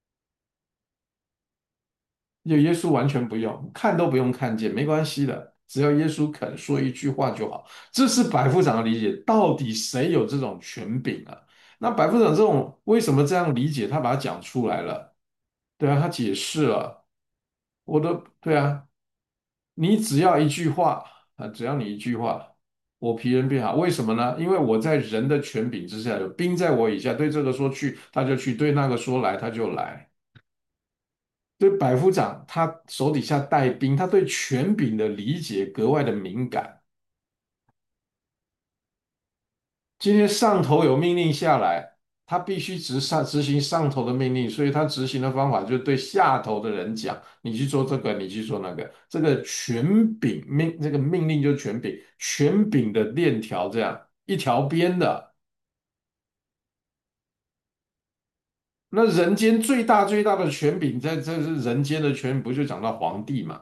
有耶稣完全不用看都不用看见，没关系的，只要耶稣肯说一句话就好。这是百夫长的理解。到底谁有这种权柄啊？那百夫长这种为什么这样理解？他把它讲出来了，对啊，他解释了。我的，对啊，你只要一句话啊，只要你一句话，我皮人变好。为什么呢？因为我在人的权柄之下，有兵在我以下，对这个说去他就去，对那个说来他就来。对百夫长，他手底下带兵，他对权柄的理解格外的敏感。今天上头有命令下来，他必须执上执行上头的命令，所以他执行的方法就是对下头的人讲：你去做这个，你去做那个。这个权柄命，这个命令就是权柄，权柄的链条这样一条边的。那人间最大最大的权柄，在这是人间的权，不就讲到皇帝嘛？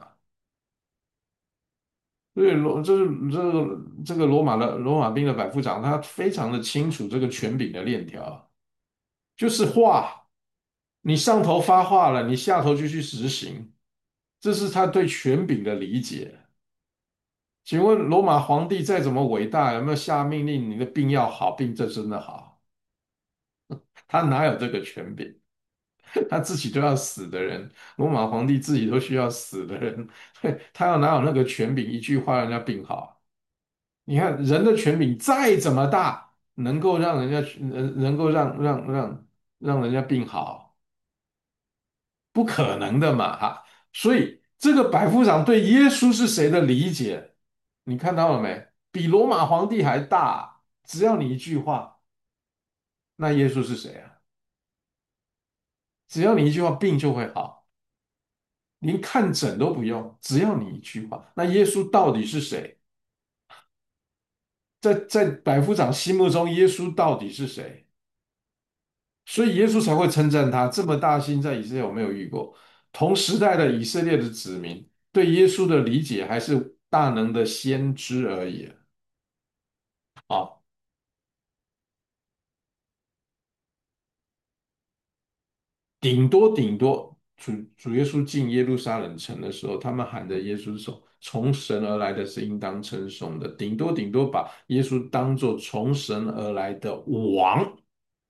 所以罗这是这个这个罗马的罗马兵的百夫长，他非常的清楚这个权柄的链条，就是话，你上头发话了，你下头就去实行，这是他对权柄的理解。请问罗马皇帝再怎么伟大，有没有下命令你的病要好，病这真的好？他哪有这个权柄？他自己都要死的人，罗马皇帝自己都需要死的人，他要哪有那个权柄，一句话让人家病好？你看人的权柄再怎么大，能够让人家能能够让让让让人家病好，不可能的嘛哈。所以这个百夫长对耶稣是谁的理解，你看到了没？比罗马皇帝还大。只要你一句话，那耶稣是谁啊？只要你一句话，病就会好，连看诊都不用，只要你一句话，那耶稣到底是谁？在在百夫长心目中，耶稣到底是谁？所以耶稣才会称赞他这么大心，在以色列我没有遇过。同时代的以色列的子民对耶稣的理解还是大能的先知而已啊，顶多顶多主主耶稣进耶路撒冷城的时候，他们喊着耶稣说：“从神而来的是应当称颂的。”顶多顶多把耶稣当作从神而来的王。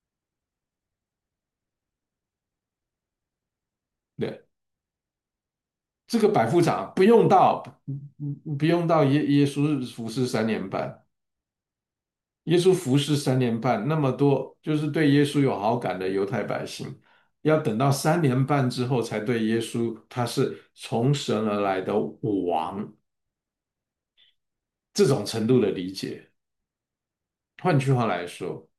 对，这个百夫长不用到，不用到耶耶稣服侍三年半。耶稣服侍三年半，那么多就是对耶稣有好感的犹太百姓，要等到三年半之后才对耶稣他是从神而来的王这种程度的理解。换句话来说，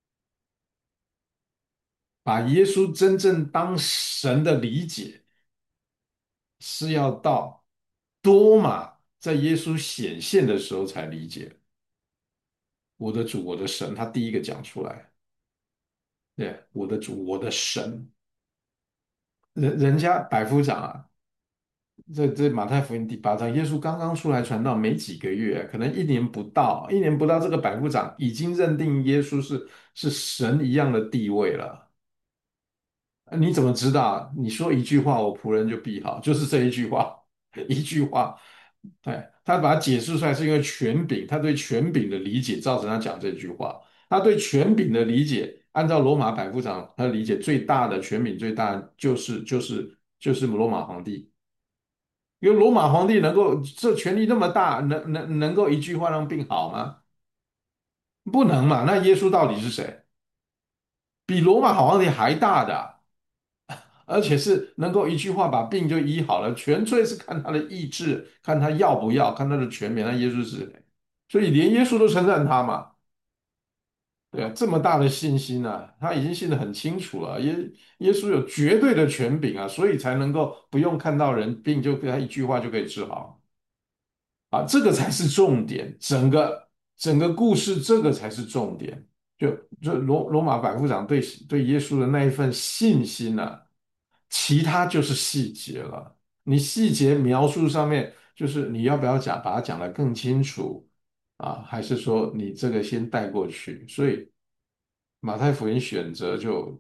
把耶稣真正当神的理解，是要到多马在耶稣显现的时候才理解。我的主，我的神，他第一个讲出来，对，我的主，我的神，人人家百夫长啊。这这马太福音第八章，耶稣刚刚出来传道没几个月，可能一年不到，一年不到，这个百夫长已经认定耶稣是是神一样的地位了。呃你怎么知道？你说一句话，我仆人就必好，就是这一句话，一句话。对，他把它解释出来，是因为权柄，他对权柄的理解造成他讲这句话。他对权柄的理解，按照罗马百夫长他的理解，最大的权柄最大的就是就是就是罗马皇帝。因为罗马皇帝能够这权力那么大，能能能够一句话让病好吗？不能嘛？那耶稣到底是谁？比罗马皇帝还大的，而且是能够一句话把病就医好了，纯粹是看他的意志，看他要不要，看他的权柄。那耶稣是谁？所以连耶稣都称赞他嘛。对啊，这么大的信心啊，他已经信得很清楚了。耶耶稣有绝对的权柄啊，所以才能够不用看到人病就给他一句话就可以治好。啊，这个才是重点，整个整个故事这个才是重点。就就罗罗马百夫长对对耶稣的那一份信心呢、 其他就是细节了。你细节描述上面，就是你要不要讲，把它讲得更清楚啊？还是说你这个先带过去？所以马太福音选择就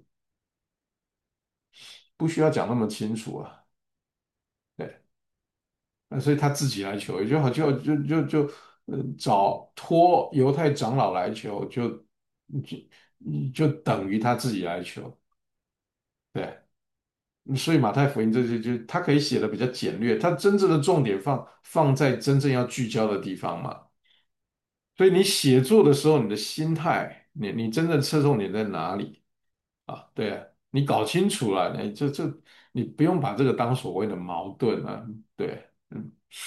不需要讲那么清楚啊。对，那所以他自己来求，也就好，就就就就呃找托犹太长老来求，就就就等于他自己来求。对。所以马太福音这些就他可以写的比较简略，他真正的重点放放在真正要聚焦的地方嘛。所以你写作的时候，你的心态，你你真正侧重点在哪里啊？对啊，你搞清楚了，你这这你不用把这个当所谓的矛盾啊。对，嗯，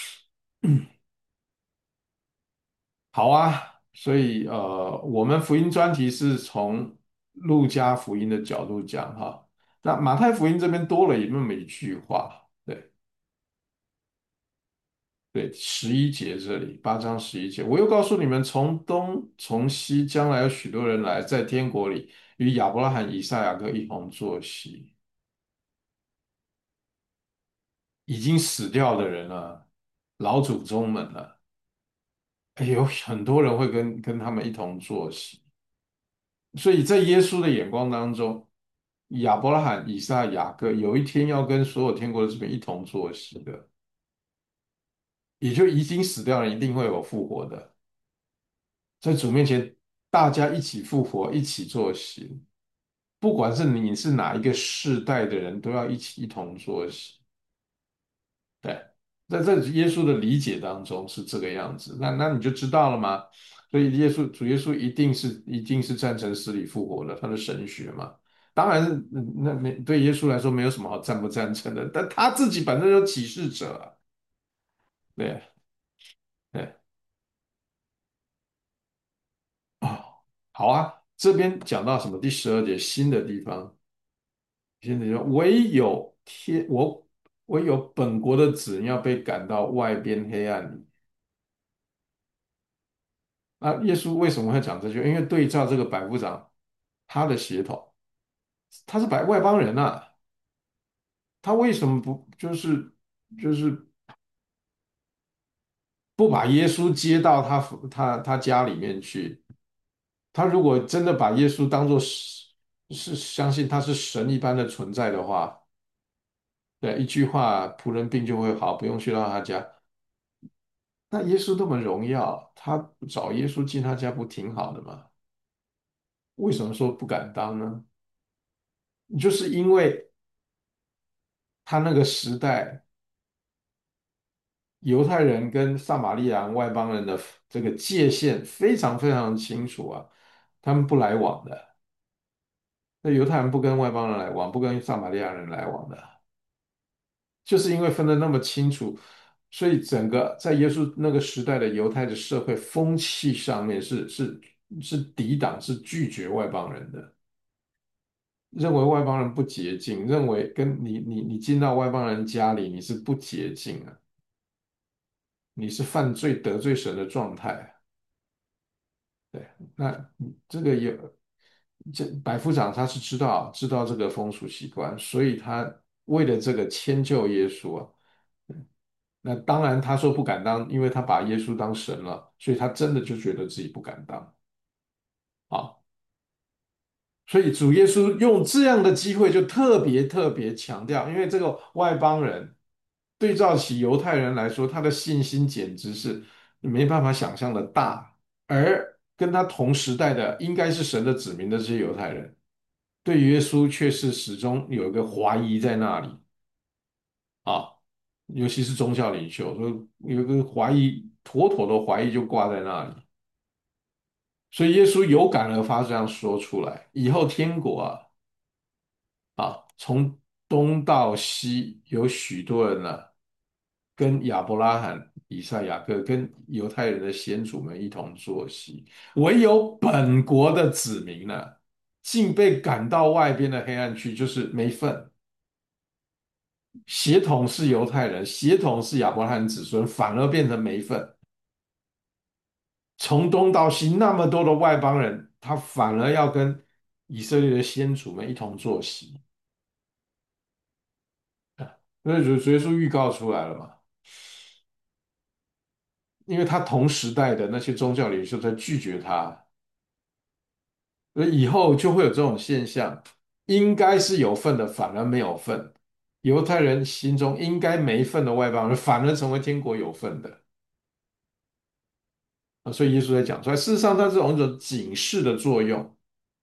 好啊。所以呃，我们福音专题是从路加福音的角度讲哈，那马太福音这边多了那么一句话。对。对，十一节这里，八章十一节，我又告诉你们，从东从西，将来有许多人来，在天国里与亚伯拉罕、以撒、雅各一同坐席。已经死掉的人了，老祖宗们了，哎有很多人会跟跟他们一同坐席。所以在耶稣的眼光当中，亚伯拉罕、以撒、雅各有一天要跟所有天国的子民一同坐席的，也就已经死掉的人一定会有复活的。在主面前，大家一起复活，一起作席。不管是你是哪一个世代的人，都要一起一同作席。对，在这耶稣的理解当中是这个样子。那那你就知道了吗？所以耶稣主耶稣一定是一定是赞成死里复活的，他的神学嘛。当然，嗯那没对耶稣来说没有什么好赞不赞成的，但他自己本身就启示者啊。对对啊，好啊。这边讲到什么？第十二节新的地方。现在说，唯有天，我唯有本国的子要被赶到外边黑暗里。那耶稣为什么会讲这句？因为对照这个百夫长，他的血统，他是百外邦人呐、他为什么不就是就是不把耶稣接到他他他家里面去？他如果真的把耶稣当作是是相信他是神一般的存在的话，对，一句话，仆人病就会好，不用去到他家。那耶稣那么荣耀，他找耶稣进他家不挺好的吗？为什么说不敢当呢？就是因为他那个时代，犹太人跟撒玛利亚人外邦人的这个界限非常非常清楚啊，他们不来往的。那犹太人不跟外邦人来往，不跟撒玛利亚人来往的，就是因为分得那么清楚，所以整个在耶稣那个时代的犹太的社会风气上面是是是抵挡、是拒绝外邦人的。认为外邦人不洁净，认为跟你你你进到外邦人家里，你是不洁净啊，你是犯罪得罪神的状态啊。对，那这个有这百夫长他是知道知道这个风俗习惯，所以他为了这个迁就耶稣啊。那当然他说不敢当，因为他把耶稣当神了，所以他真的就觉得自己不敢当啊。所以主耶稣用这样的机会就特别特别强调，因为这个外邦人对照起犹太人来说，他的信心简直是没办法想象的大，而跟他同时代的应该是神的子民的这些犹太人，对耶稣却是始终有一个怀疑在那里啊，尤其是宗教领袖，说有一个怀疑，妥妥的怀疑就挂在那里。所以耶稣有感而发这样说出来，以后天国啊。啊，从东到西有许多人呢，跟亚伯拉罕、以撒、雅各跟犹太人的先祖们一同作席，唯有本国的子民呢，竟被赶到外边的黑暗去，就是没份。血统是犹太人，血统是亚伯拉罕子孙，反而变成没份。从东到西那么多的外邦人，他反而要跟以色列的先祖们一同作席。 所以主主耶稣预告出来了嘛，因为他同时代的那些宗教领袖在拒绝他，所以以后就会有这种现象，应该是有份的反而没有份，犹太人心中应该没份的外邦人反而成为天国有份的啊，所以耶稣在讲出来，事实上它这种一种警示的作用，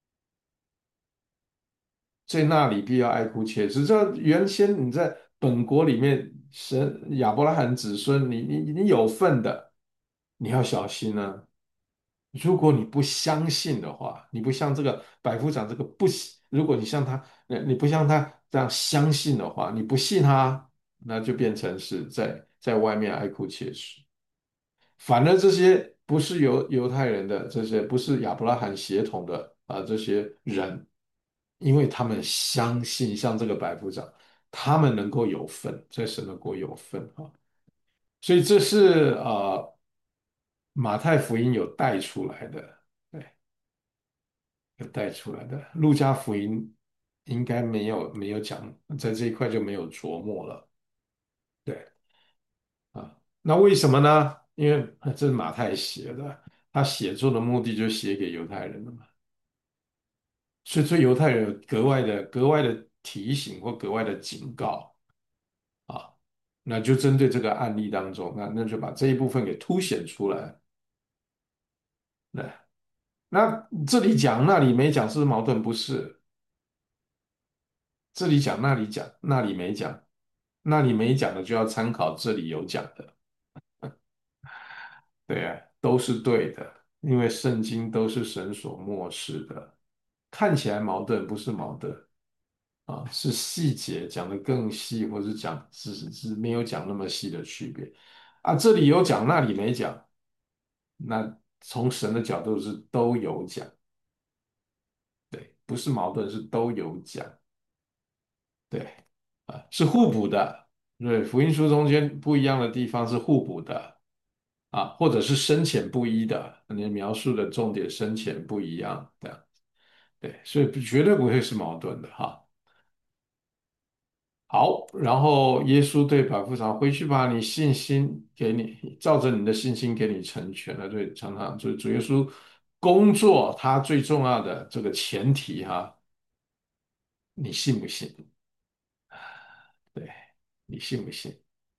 在那里必要哀哭切齿。这原先你在本国里面，神亚伯拉罕子孙，你你你有份的，你要小心啊。如果你不相信的话，你不像这个百夫长这个不信，如果你像他，呃你不像他这样相信的话，你不信他，那就变成是在在外面哀哭切齿。反而这些不是犹犹太人的这些，不是亚伯拉罕血统的啊、这些人，因为他们相信像这个百夫长，他们能够有份，在神的国有份啊。所以这是呃马太福音有带出来的。对。有带出来的。路加福音应该没有没有讲，在这一块就没有琢磨了。对啊，那为什么呢？因为这是马太写的，他写作的目的就写给犹太人的嘛，所以对犹太人有格外的格外的提醒或格外的警告啊。那就针对这个案例当中，那那就把这一部分给凸显出来。对，那这里讲那里没讲，是不是矛盾？不是，这里讲那里讲，那里没讲。那里没讲的就要参考这里有讲的，对呀，都是对的，因为圣经都是神所默示的，看起来矛盾不是矛盾啊，是细节讲得更细，或是讲只是是没有讲那么细的区别啊，这里有讲，那里没讲，那从神的角度是都有讲，对，不是矛盾，是都有讲，对啊，是互补的，对，福音书中间不一样的地方是互补的。啊，或者是深浅不一的，你描述的重点深浅不一样的，对，所以绝对不会是矛盾的哈。好，然后耶稣对百夫长回去吧，你信心给你，照着你的信心给你成全了。对，常常就是主耶稣工作，他最重要的这个前提哈，你信不信？对，你信不信？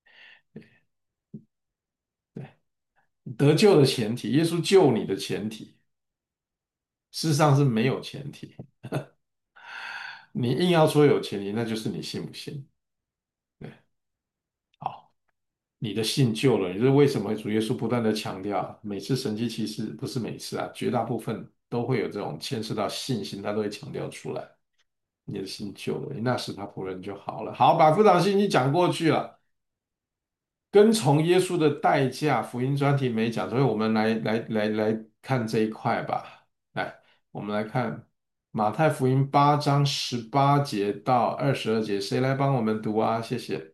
对，得救的前提，耶稣救你的前提，事实上是没有前提。你硬要说有前提，那就是你信不信。对，好，你的信救了，你这是为什么主耶稣不断的强调，每次神迹奇事不是每次啊，绝大部分都会有这种牵涉到信心，他都会强调出来。你的信救了你，那使他仆人就好了。好，把辅导信息讲过去了，跟从耶稣的代价，福音专题没讲，所以我们来来来来看这一块吧。来，我们来看马太福音八章十八节到二十二节，谁来帮我们读啊？谢谢。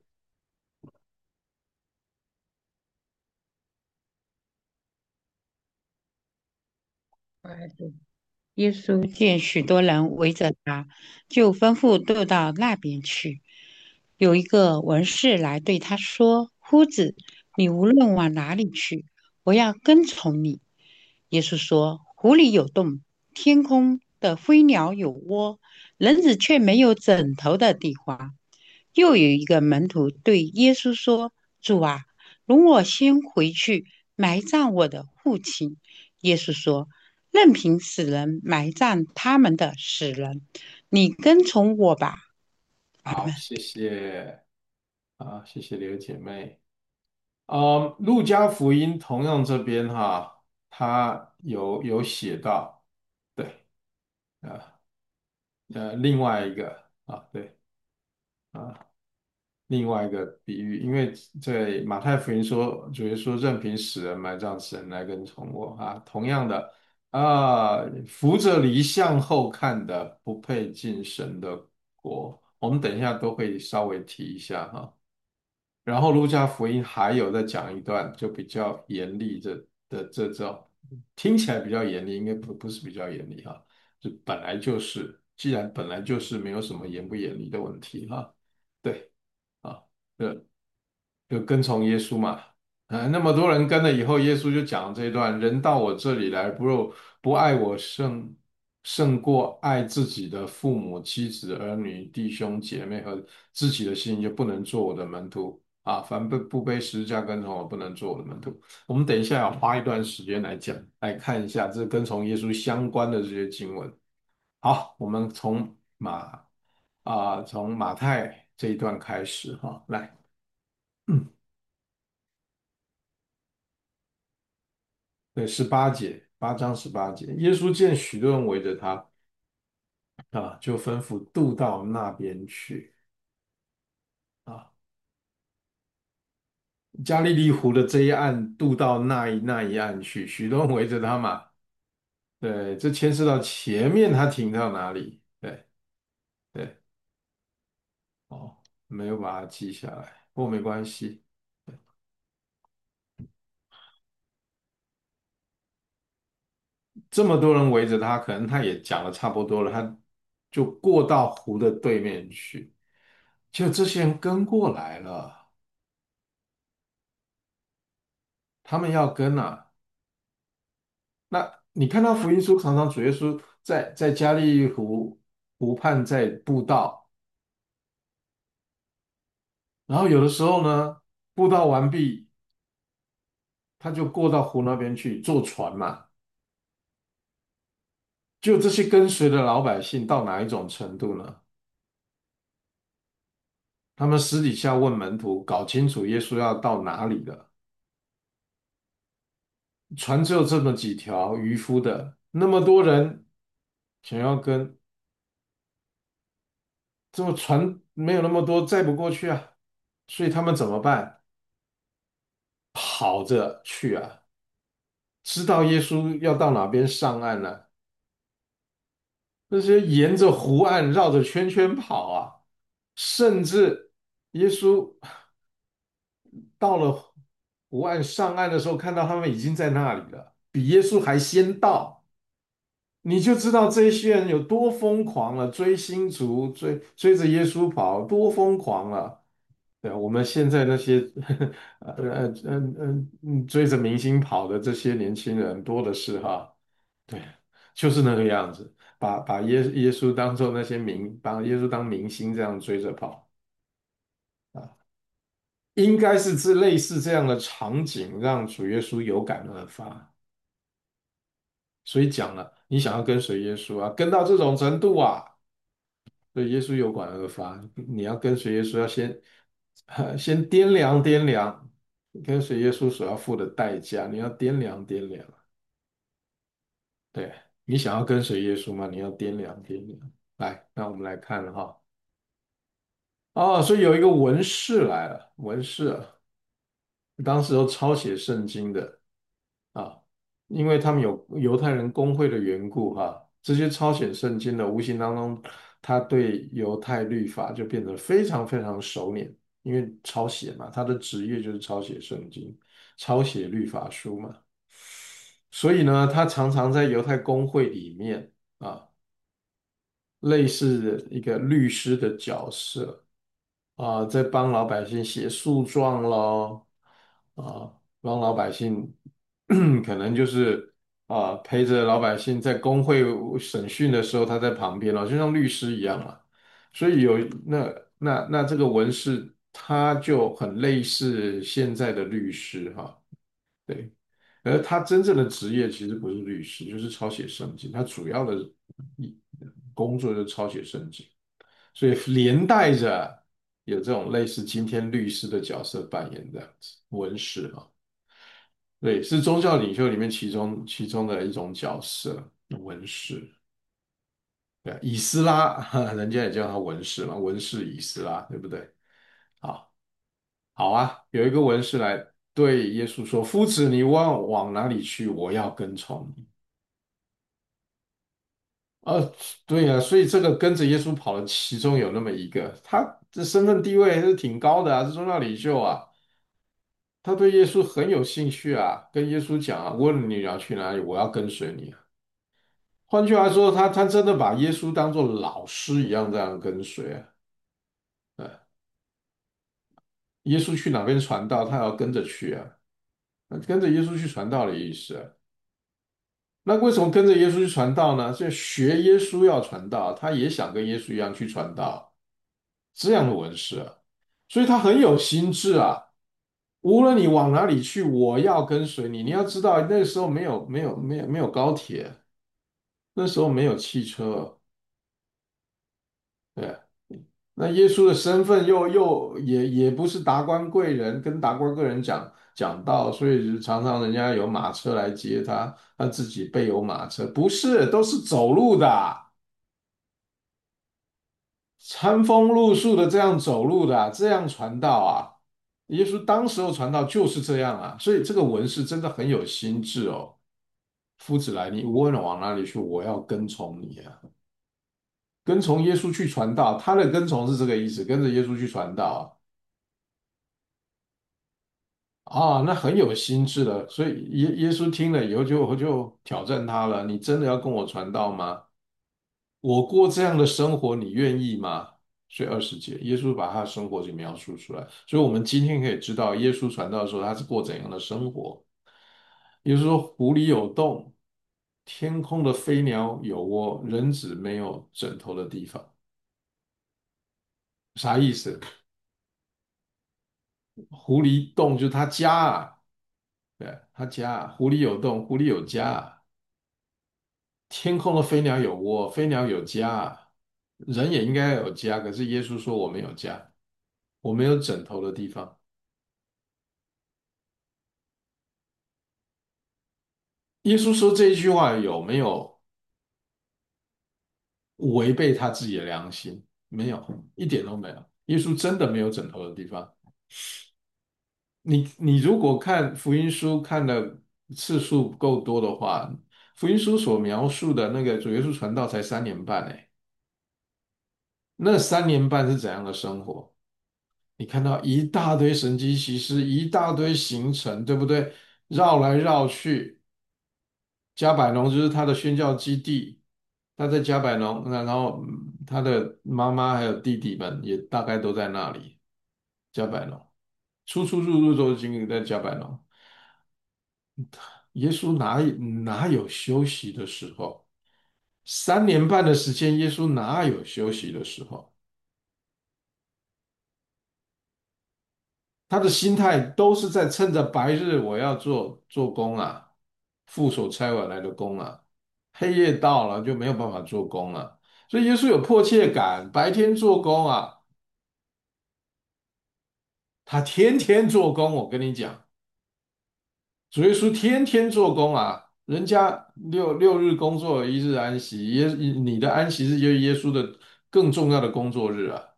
耶稣见许多人围着他，就吩咐渡到那边去。有一个文士来对他说：“夫子，你无论往哪里去，我要跟从你。”耶稣说：“湖里有洞，天空的飞鸟有窝，人子却没有枕头的地方。”又有一个门徒对耶稣说：“主啊，容我先回去埋葬我的父亲。”耶稣说：任凭死人埋葬他们的死人，你跟从我吧。阿好， 门。 谢谢啊，谢谢刘姐妹。呃，路加福音同样这边哈，它有有写到，对，啊呃，另外一个啊，对啊，另外一个比喻，因为在马太福音说，主耶稣任凭死人埋葬死人来跟从我啊，同样的啊，扶着犁向后看的，不配进神的国。我们等一下都会稍微提一下哈。然后路加福音还有再讲一段，就比较严厉这的这种，听起来比较严厉，应该不不是比较严厉哈，就本来就是，既然本来就是没有什么严不严厉的问题哈，对啊。 就跟从耶稣嘛。啊，那么多人跟了以后，耶稣就讲这一段：人到我这里来，不若不爱我胜胜过爱自己的父母、妻子、儿女、弟兄姐妹和自己的心，就不能做我的门徒啊！凡不不背十字架跟从我，不能做我的门徒。我们等一下要花一段时间来讲，来看一下这跟从耶稣相关的这些经文。好，我们从马啊，从马太这一段开始哈，来。对，十八节，八章十八节，耶稣见许多人围着他，啊，就吩咐渡到那边去。啊，加利利湖的这一岸渡到那一那一岸去，许多人围着他嘛。对，这牵涉到前面他停到哪里。对对，哦，没有把它记下来，不过没关系。这么多人围着他，可能他也讲的差不多了，他就过到湖的对面去，就这些人跟过来了，他们要跟啊。那你看到福音书，常常主耶稣在在加利利湖湖畔在布道，然后有的时候呢，布道完毕，他就过到湖那边去坐船嘛。就这些跟随的老百姓到哪一种程度呢？他们私底下问门徒，搞清楚耶稣要到哪里了。船只有这么几条，渔夫的那么多人想要跟，这么船没有那么多，载不过去啊，所以他们怎么办？跑着去啊！知道耶稣要到哪边上岸了，那些沿着湖岸绕着圈圈跑啊，甚至耶稣到了湖岸上岸的时候，看到他们已经在那里了，比耶稣还先到，你就知道这些人有多疯狂了，追星族，追追着耶稣跑，多疯狂了。对啊，我们现在那些呃呃嗯嗯嗯追着明星跑的这些年轻人多的是哈。对，就是那个样子，把把耶耶稣当做那些明，把耶稣当明星这样追着跑啊，应该是这类似这样的场景，让主耶稣有感而发。所以讲了，你想要跟随耶稣啊，跟到这种程度啊，所以耶稣有感而发。你要跟随耶稣，要先先掂量掂量跟随耶稣所要付的代价，你要掂量掂量。对，你想要跟随耶稣吗？你要掂量掂量。来，那我们来看哈。哦，所以有一个文士来了，文士啊，当时都抄写圣经的啊，因为他们有犹太人公会的缘故哈，这些抄写圣经的，无形当中他对犹太律法就变得非常非常熟练，因为抄写嘛，他的职业就是抄写圣经，抄写律法书嘛，所以呢，他常常在犹太公会里面啊，类似一个律师的角色。啊，在帮老百姓写诉状咯，啊，帮老百姓可能就是啊陪着老百姓在公会审讯的时候，他在旁边咯，就像律师一样啊。所以有那那那这个文士他就很类似现在的律师哈，对，而他真正的职业其实不是律师，就是抄写圣经，他主要的工作就是抄写圣经。所以连带着有这种类似今天律师的角色扮演这样子，文士啊，对，是宗教领袖里面其中其中的一种角色，文士。对啊，以斯拉，人家也叫他文士嘛，文士以斯拉，对不对？好，好啊，有一个文士来对耶稣说：“夫子，你往往哪里去？我要跟从你。”呃，对呀，所以这个跟着耶稣跑的，其中有那么一个，他这身份地位还是挺高的啊，是宗教领袖啊，他对耶稣很有兴趣啊，跟耶稣讲啊，问你要去哪里，我要跟随你啊。换句话说，他他真的把耶稣当做老师一样这样跟随啊。 耶稣去哪边传道，他要跟着去啊，那跟着耶稣去传道的意思啊。那为什么跟着耶稣去传道呢？是学耶稣要传道，他也想跟耶稣一样去传道，这样的文士啊，所以他很有心智啊。无论你往哪里去，我要跟随你。你要知道，那时候没有没有没有没有高铁，那时候没有汽车，对。那耶稣的身份又又也也不是达官贵人，跟达官贵人讲讲道，所以常常人家有马车来接他，他自己备有马车，不是，都是走路的，餐风露宿的这样走路的，这样传道啊。耶稣当时候传道就是这样啊，所以这个文士真的很有心智哦。夫子来，你无论往哪里去，我要跟从你啊。跟从耶稣去传道，他的跟从是这个意思，跟着耶稣去传道啊，啊那很有心智的。所以耶耶稣听了以后就就挑战他了：你真的要跟我传道吗？我过这样的生活，你愿意吗？所以二十节，耶稣把他的生活就描述出来。所以我们今天可以知道，耶稣传道的时候，他是过怎样的生活。耶稣说：湖里有洞，天空的飞鸟有窝，人子没有枕头的地方。啥意思？狐狸洞就是他家啊，对，他家啊，狐狸有洞，狐狸有家啊。天空的飞鸟有窝，飞鸟有家啊，人也应该有家。可是耶稣说我没有家，我没有枕头的地方。耶稣说这一句话有没有违背他自己的良心？没有，一点都没有。耶稣真的没有枕头的地方。你你如果看福音书看的次数够多的话，福音书所描述的那个主耶稣传道才三年半哎，那三年半是怎样的生活？你看到一大堆神迹奇事，一大堆行程，对不对？绕来绕去，加百农就是他的宣教基地，他在加百农，那然后嗯他的妈妈还有弟弟们也大概都在那里，加百农，出出入入都是经历在加百农。耶稣哪哪有休息的时候？三年半的时间，耶稣哪有休息的时候？他的心态都是在趁着白日我要做做工啊，父所差我来的工啊，黑夜到了就没有办法做工了。所以耶稣有迫切感，白天做工啊，他天天做工。我跟你讲，主耶稣天天做工啊，人家六六日工作，一日安息。耶，你的安息日就是耶稣的更重要的工作日啊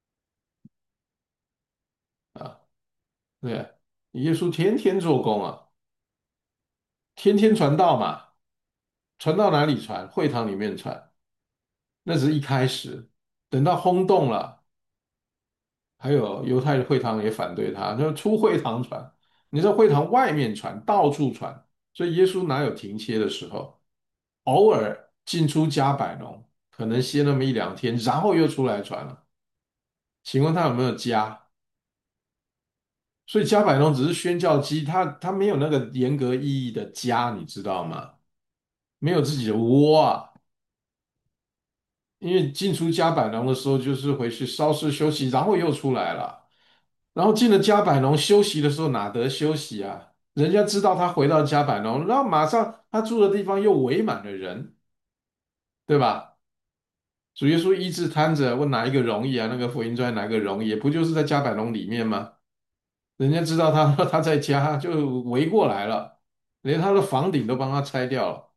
啊，对啊，耶稣天天做工啊，天天传道嘛，传到哪里传？会堂里面传。那只是一开始，等到轰动了，还有犹太的会堂也反对他，就出会堂传，你在会堂外面传，到处传，所以耶稣哪有停歇的时候？偶尔进出加百农，可能歇那么一两天，然后又出来传了。请问他有没有家？所以加百农只是宣教机，他他没有那个严格意义的家，你知道吗？没有自己的窝啊。因为进出加百农的时候，就是回去稍事休息，然后又出来了。然后进了加百农休息的时候，哪得休息啊？人家知道他回到加百农，然后马上他住的地方又围满了人，对吧？主耶稣医治瘫着，问哪一个容易啊？那个福音传哪一个容易？不就是在加百农里面吗？人家知道他他在家，就围过来了，连他的房顶都帮他拆掉了。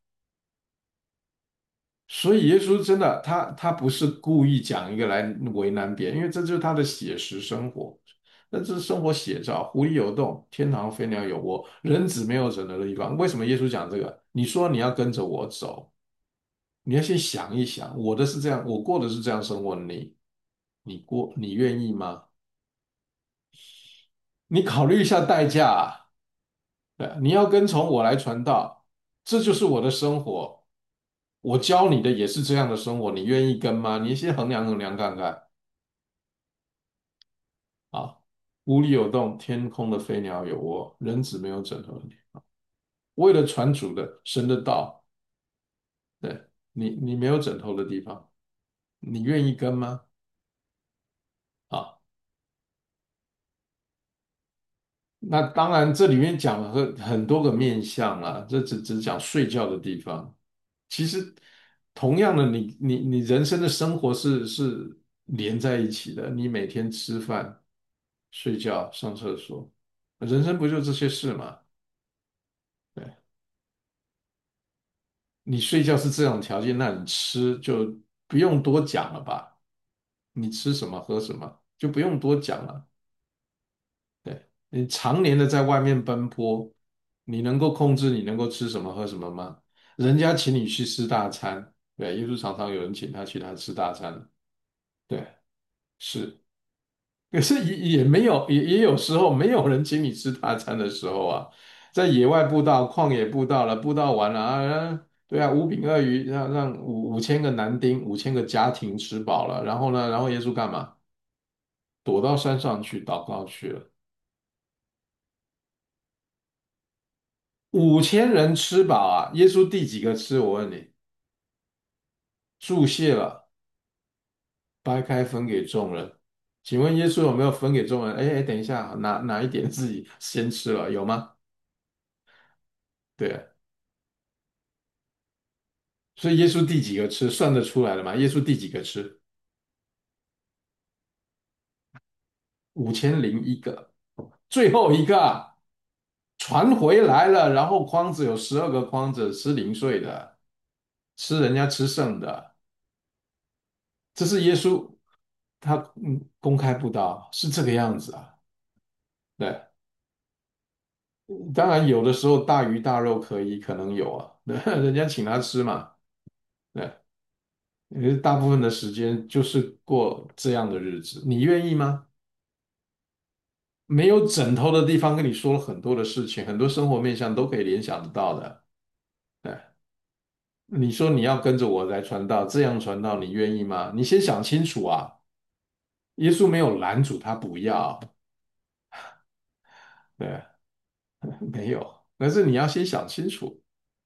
所以耶稣真的，他他不是故意讲一个来为难别人，因为这就是他的写实生活。那这是生活写照，狐狸有洞，天堂飞鸟有窝，人子没有枕头的地方。为什么耶稣讲这个？你说你要跟着我走，你要先想一想，我的是这样，我过的是这样生活，你你过你愿意吗？你考虑一下代价啊。对，你要跟从我来传道，这就是我的生活。我教你的也是这样的生活，你愿意跟吗？你先衡量衡量看看啊。 屋里有洞，天空的飞鸟有窝，人子没有枕头的地方。为了传主的神的道，对你，你没有枕头的地方，你愿意跟吗？啊，那当然，这里面讲了很很多个面向啊，这只只讲睡觉的地方。其实，同样的你，你你人生的生活是是连在一起的。你每天吃饭、睡觉、上厕所，人生不就这些事吗？对，你睡觉是这种条件，那你吃就不用多讲了吧？你吃什么喝什么就不用多讲了。对，你常年的在外面奔波，你能够控制你能够吃什么喝什么吗？人家请你去吃大餐，对，耶稣常常有人请他去他吃大餐，对，是。可是也也没有，也也有时候没有人请你吃大餐的时候啊，在野外步道、旷野步道了，步道完了啊，对啊，五饼二鱼让让五五千个男丁、五千个家庭吃饱了，然后呢，然后耶稣干嘛？躲到山上去祷告去了。五千人吃饱啊，耶稣第几个吃？我问你，注谢了，掰开分给众人。请问耶稣有没有分给众人？哎哎，等一下，哪哪一点自己先吃了？有吗？对啊，所以耶稣第几个吃算得出来了吗？耶稣第几个吃？五千零一个，最后一个啊传回来了，然后筐子有十二个筐子吃零碎的，吃人家吃剩的，这是耶稣他嗯公开布道是这个样子啊。对，当然有的时候大鱼大肉可以可能有啊，人家请他吃嘛，对，可是大部分的时间就是过这样的日子，你愿意吗？没有枕头的地方跟你说了很多的事情，很多生活面向都可以联想得到的。对，你说你要跟着我来传道，这样传道，你愿意吗？你先想清楚啊。耶稣没有拦阻他不要，对，没有，但是你要先想清楚，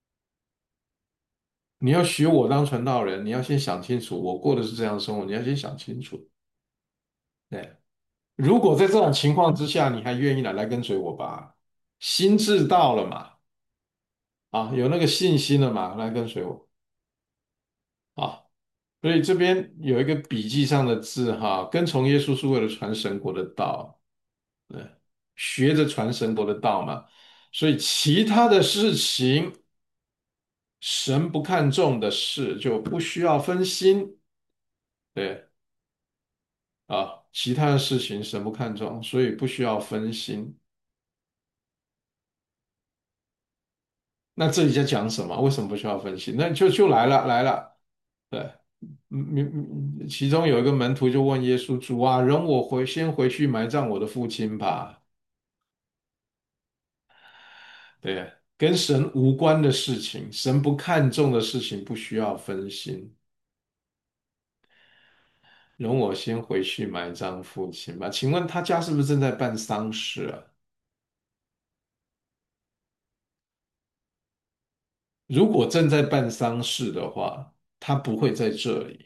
你要学我当传道人，你要先想清楚，我过的是这样的生活，你要先想清楚。对，如果在这种情况之下，你还愿意来来跟随我吧？心智到了嘛，啊，有那个信心了嘛，来跟随我啊。所以这边有一个笔记上的字哈，跟从耶稣是为了传神国的道，对，学着传神国的道嘛。所以其他的事情，神不看重的事就不需要分心，对啊，其他的事情神不看重，所以不需要分心。那这里在讲什么？为什么不需要分析？那就就来了来了，对，嗯嗯嗯，其中有一个门徒就问耶稣：“主啊，容我回先回去埋葬我的父亲吧。”对，跟神无关的事情，神不看重的事情，不需要分心。容我先回去埋葬父亲吧。请问他家是不是正在办丧事啊？如果正在办丧事的话，他不会在这里。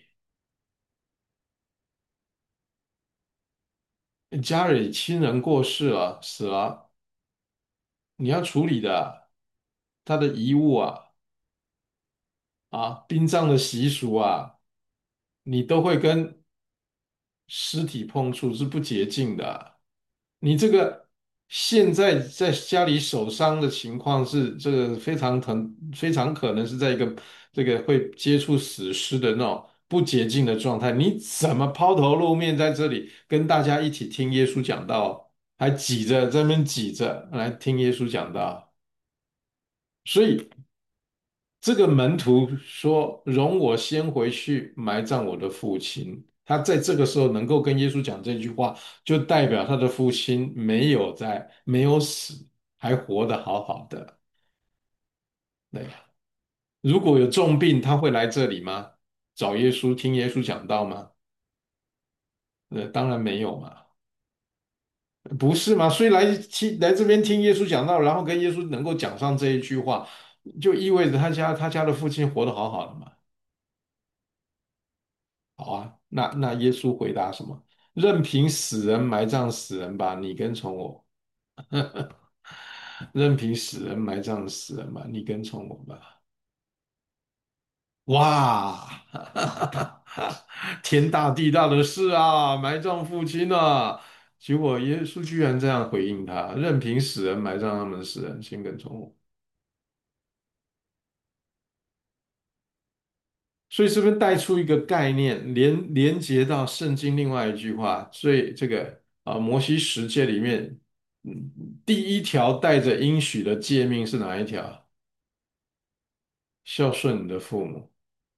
家里亲人过世了，死了。你要处理的他的遗物啊啊，殡葬的习俗啊，你都会跟尸体碰触，是不洁净的啊。你这个现在在家里受伤的情况是这个非常疼，非常可能是在一个这个会接触死尸的那种不洁净的状态。你怎么抛头露面在这里跟大家一起听耶稣讲道，还挤着在那边挤着来听耶稣讲道？所以这个门徒说：“容我先回去埋葬我的父亲。”他在这个时候能够跟耶稣讲这句话，就代表他的父亲没有在，没有死，还活得好好的。对，如果有重病，他会来这里吗？找耶稣，听耶稣讲道吗？呃，当然没有嘛。 不是吗？所以来听来这边听耶稣讲道，然后跟耶稣能够讲上这一句话，就意味着他家他家的父亲活得好好的嘛。好啊，那那耶稣回答什么？任凭死人埋葬死人吧，你跟从我。任凭死人埋葬死人吧，你跟从我吧。哇，天大地大的事啊，埋葬父亲啊！结果耶稣居然这样回应他：任凭死人埋葬他们的死人，先跟从我。所以是不是带出一个概念，连连接到圣经另外一句话？所以这个啊，摩西十诫里面，嗯，第一条带着应许的诫命是哪一条？孝顺你的父母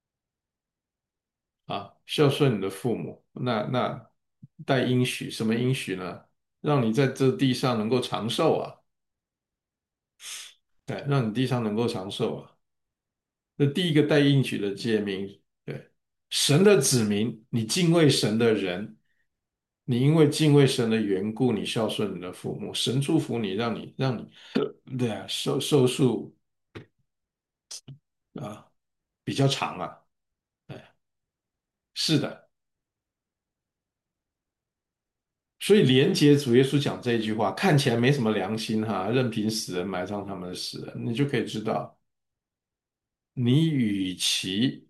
啊，孝顺你的父母。那那带应许，什么应许呢？让你在这地上能够长寿啊，对，让你地上能够长寿啊。这第一个带应许的诫命，对，神的子民，你敬畏神的人。你因为敬畏神的缘故，你孝顺你的父母，神祝福你，让你让你，对啊，寿寿数啊比较长啊。哎，是的，所以连接主耶稣讲这一句话，看起来没什么良心哈，任凭死人埋葬他们的死人，你就可以知道，你与其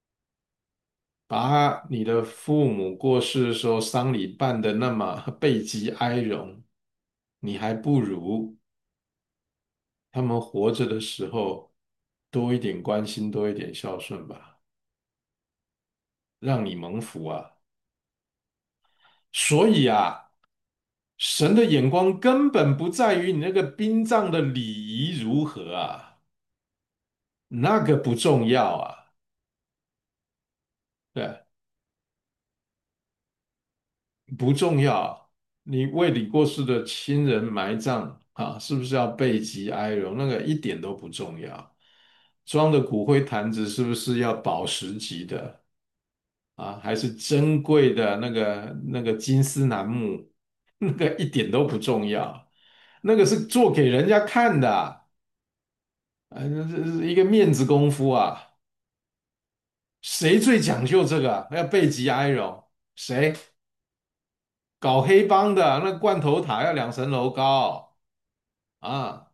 把你的父母过世的时候丧礼办得那么备极哀荣，你还不如他们活着的时候多一点关心，多一点孝顺吧。让你蒙福啊。所以啊，神的眼光根本不在于你那个殡葬的礼仪如何啊，那个不重要啊。对，不重要。你为你过世的亲人埋葬啊，是不是要备极哀荣？那个一点都不重要。装的骨灰坛子是不是要宝石级的啊？还是珍贵的那个那个金丝楠木？那个一点都不重要。那个是做给人家看的啊，呃，这是一个面子功夫啊。谁最讲究这个啊要背极哀荣？谁搞黑帮的？那罐头塔要两层楼高啊，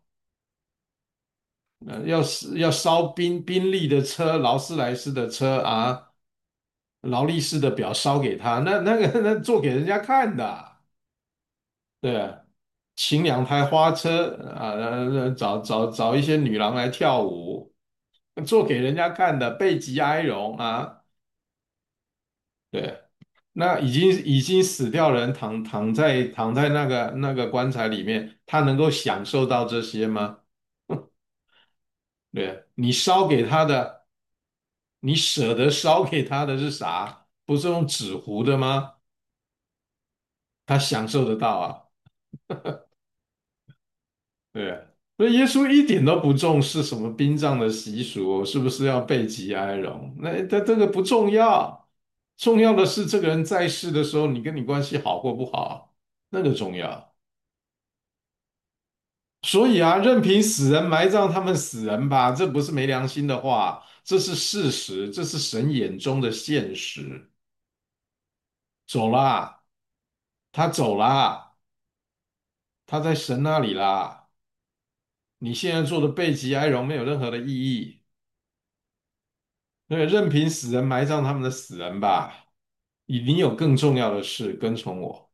呃要是要烧宾宾利的车、劳斯莱斯的车啊，劳力士的表烧给他，那那个那做给人家看的啊。对啊，请两台花车啊，呃找找找一些女郎来跳舞，做给人家看的，背极哀荣啊。对，那已经已经死掉人躺躺在躺在那个那个棺材里面，他能够享受到这些吗？对，你烧给他的，你舍得烧给他的是啥？不是用纸糊的吗？他享受得到啊。对，所以耶稣一点都不重视什么殡葬的习俗，是不是要备极哀荣？那他这个不重要，重要的是这个人在世的时候，你跟你关系好或不好，那个重要。所以啊，任凭死人埋葬他们死人吧，这不是没良心的话，这是事实，这是神眼中的现实。走啦，他走啦，他在神那里啦。你现在做的背极哀荣没有任何的意义。对，任凭死人埋葬他们的死人吧。你你有更重要的事，跟从我。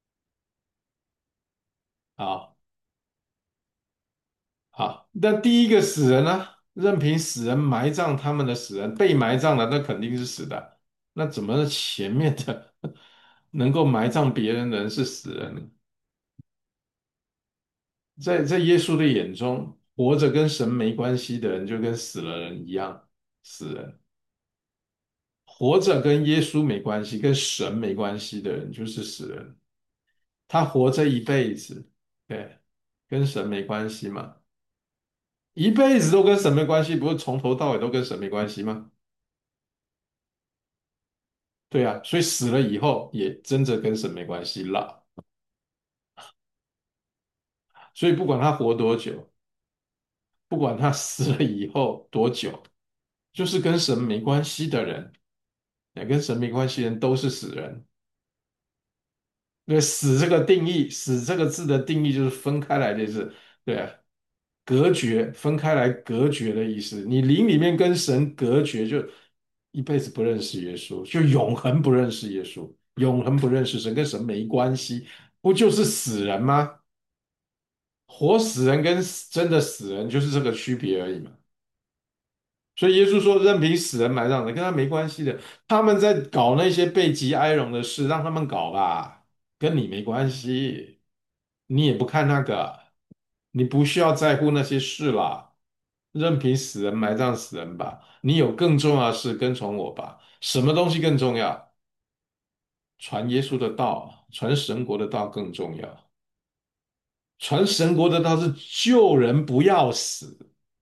好，好，那第一个死人呢？任凭死人埋葬他们的死人，被埋葬的那肯定是死的。那怎么前面的能够埋葬别人的人是死人呢？在在耶稣的眼中，活着跟神没关系的人就跟死了人一样，死人；活着跟耶稣没关系，跟神没关系的人就是死人。他活这一辈子，对，跟神没关系嘛，一辈子都跟神没关系，不是从头到尾都跟神没关系吗？对啊，所以死了以后也真的跟神没关系了。 所以不管他活多久，不管他死了以后多久，就是跟神没关系的人，也跟神没关系的人都是死人。对，死这个定义，死这个字的定义就是分开来的意思。对啊，隔绝，分开来隔绝的意思。你灵里面跟神隔绝，就一辈子不认识耶稣，就永恒不认识耶稣，永恒不认识神，跟神没关系，不就是死人吗？活死人跟死真的死人就是这个区别而已嘛。所以耶稣说，任凭死人埋葬人，跟他没关系的。他们在搞那些背极哀荣的事，让他们搞吧，跟你没关系。你也不看那个，你不需要在乎那些事啦。任凭死人埋葬死人吧。你有更重要的事，跟从我吧。什么东西更重要？传耶稣的道，传神国的道更重要。传神国的道是救人不要死。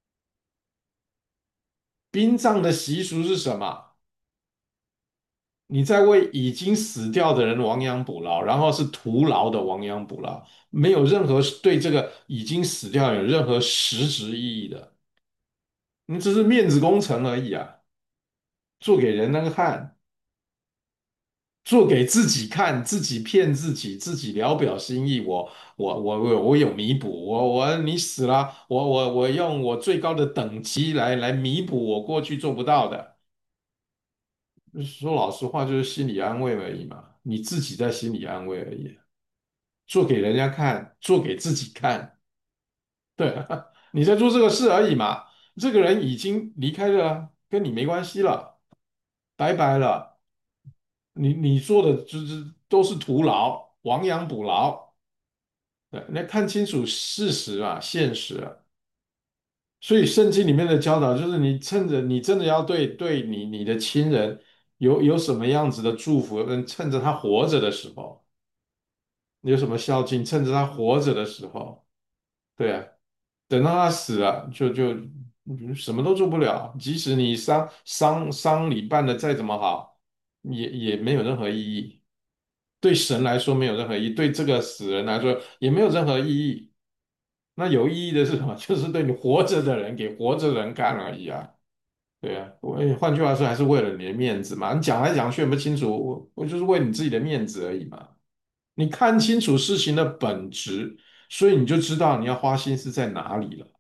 殡葬的习俗是什么？你在为已经死掉的人亡羊补牢，然后是徒劳的亡羊补牢，没有任何对这个已经死掉有任何实质意义的，你只是面子工程而已啊，做给人那个看，做给自己看，自己骗自己，自己聊表心意。我我我我我有弥补，我我你死了，我我我用我最高的等级来来弥补我过去做不到的。说老实话，就是心理安慰而已嘛，你自己在心理安慰而已。做给人家看，做给自己看，对啊，你在做这个事而已嘛。这个人已经离开了啊，跟你没关系了，拜拜了。你你做的就是都是徒劳，亡羊补牢。对，你要看清楚事实啊，现实啊。所以圣经里面的教导就是，你趁着你真的要对对你你的亲人有有什么样子的祝福，嗯，趁着他活着的时候，有什么孝敬，趁着他活着的时候。对啊，等到他死了，就就嗯什么都做不了。即使你丧丧丧礼办的再怎么好，也也没有任何意义。对神来说没有任何意义，对这个死人来说也没有任何意义。那有意义的是什么？就是对你活着的人，给活着的人看而已啊。对啊，我换句话说，还是为了你的面子嘛。你讲来讲去也不清楚，我我就是为你自己的面子而已嘛。你看清楚事情的本质，所以你就知道你要花心思在哪里了。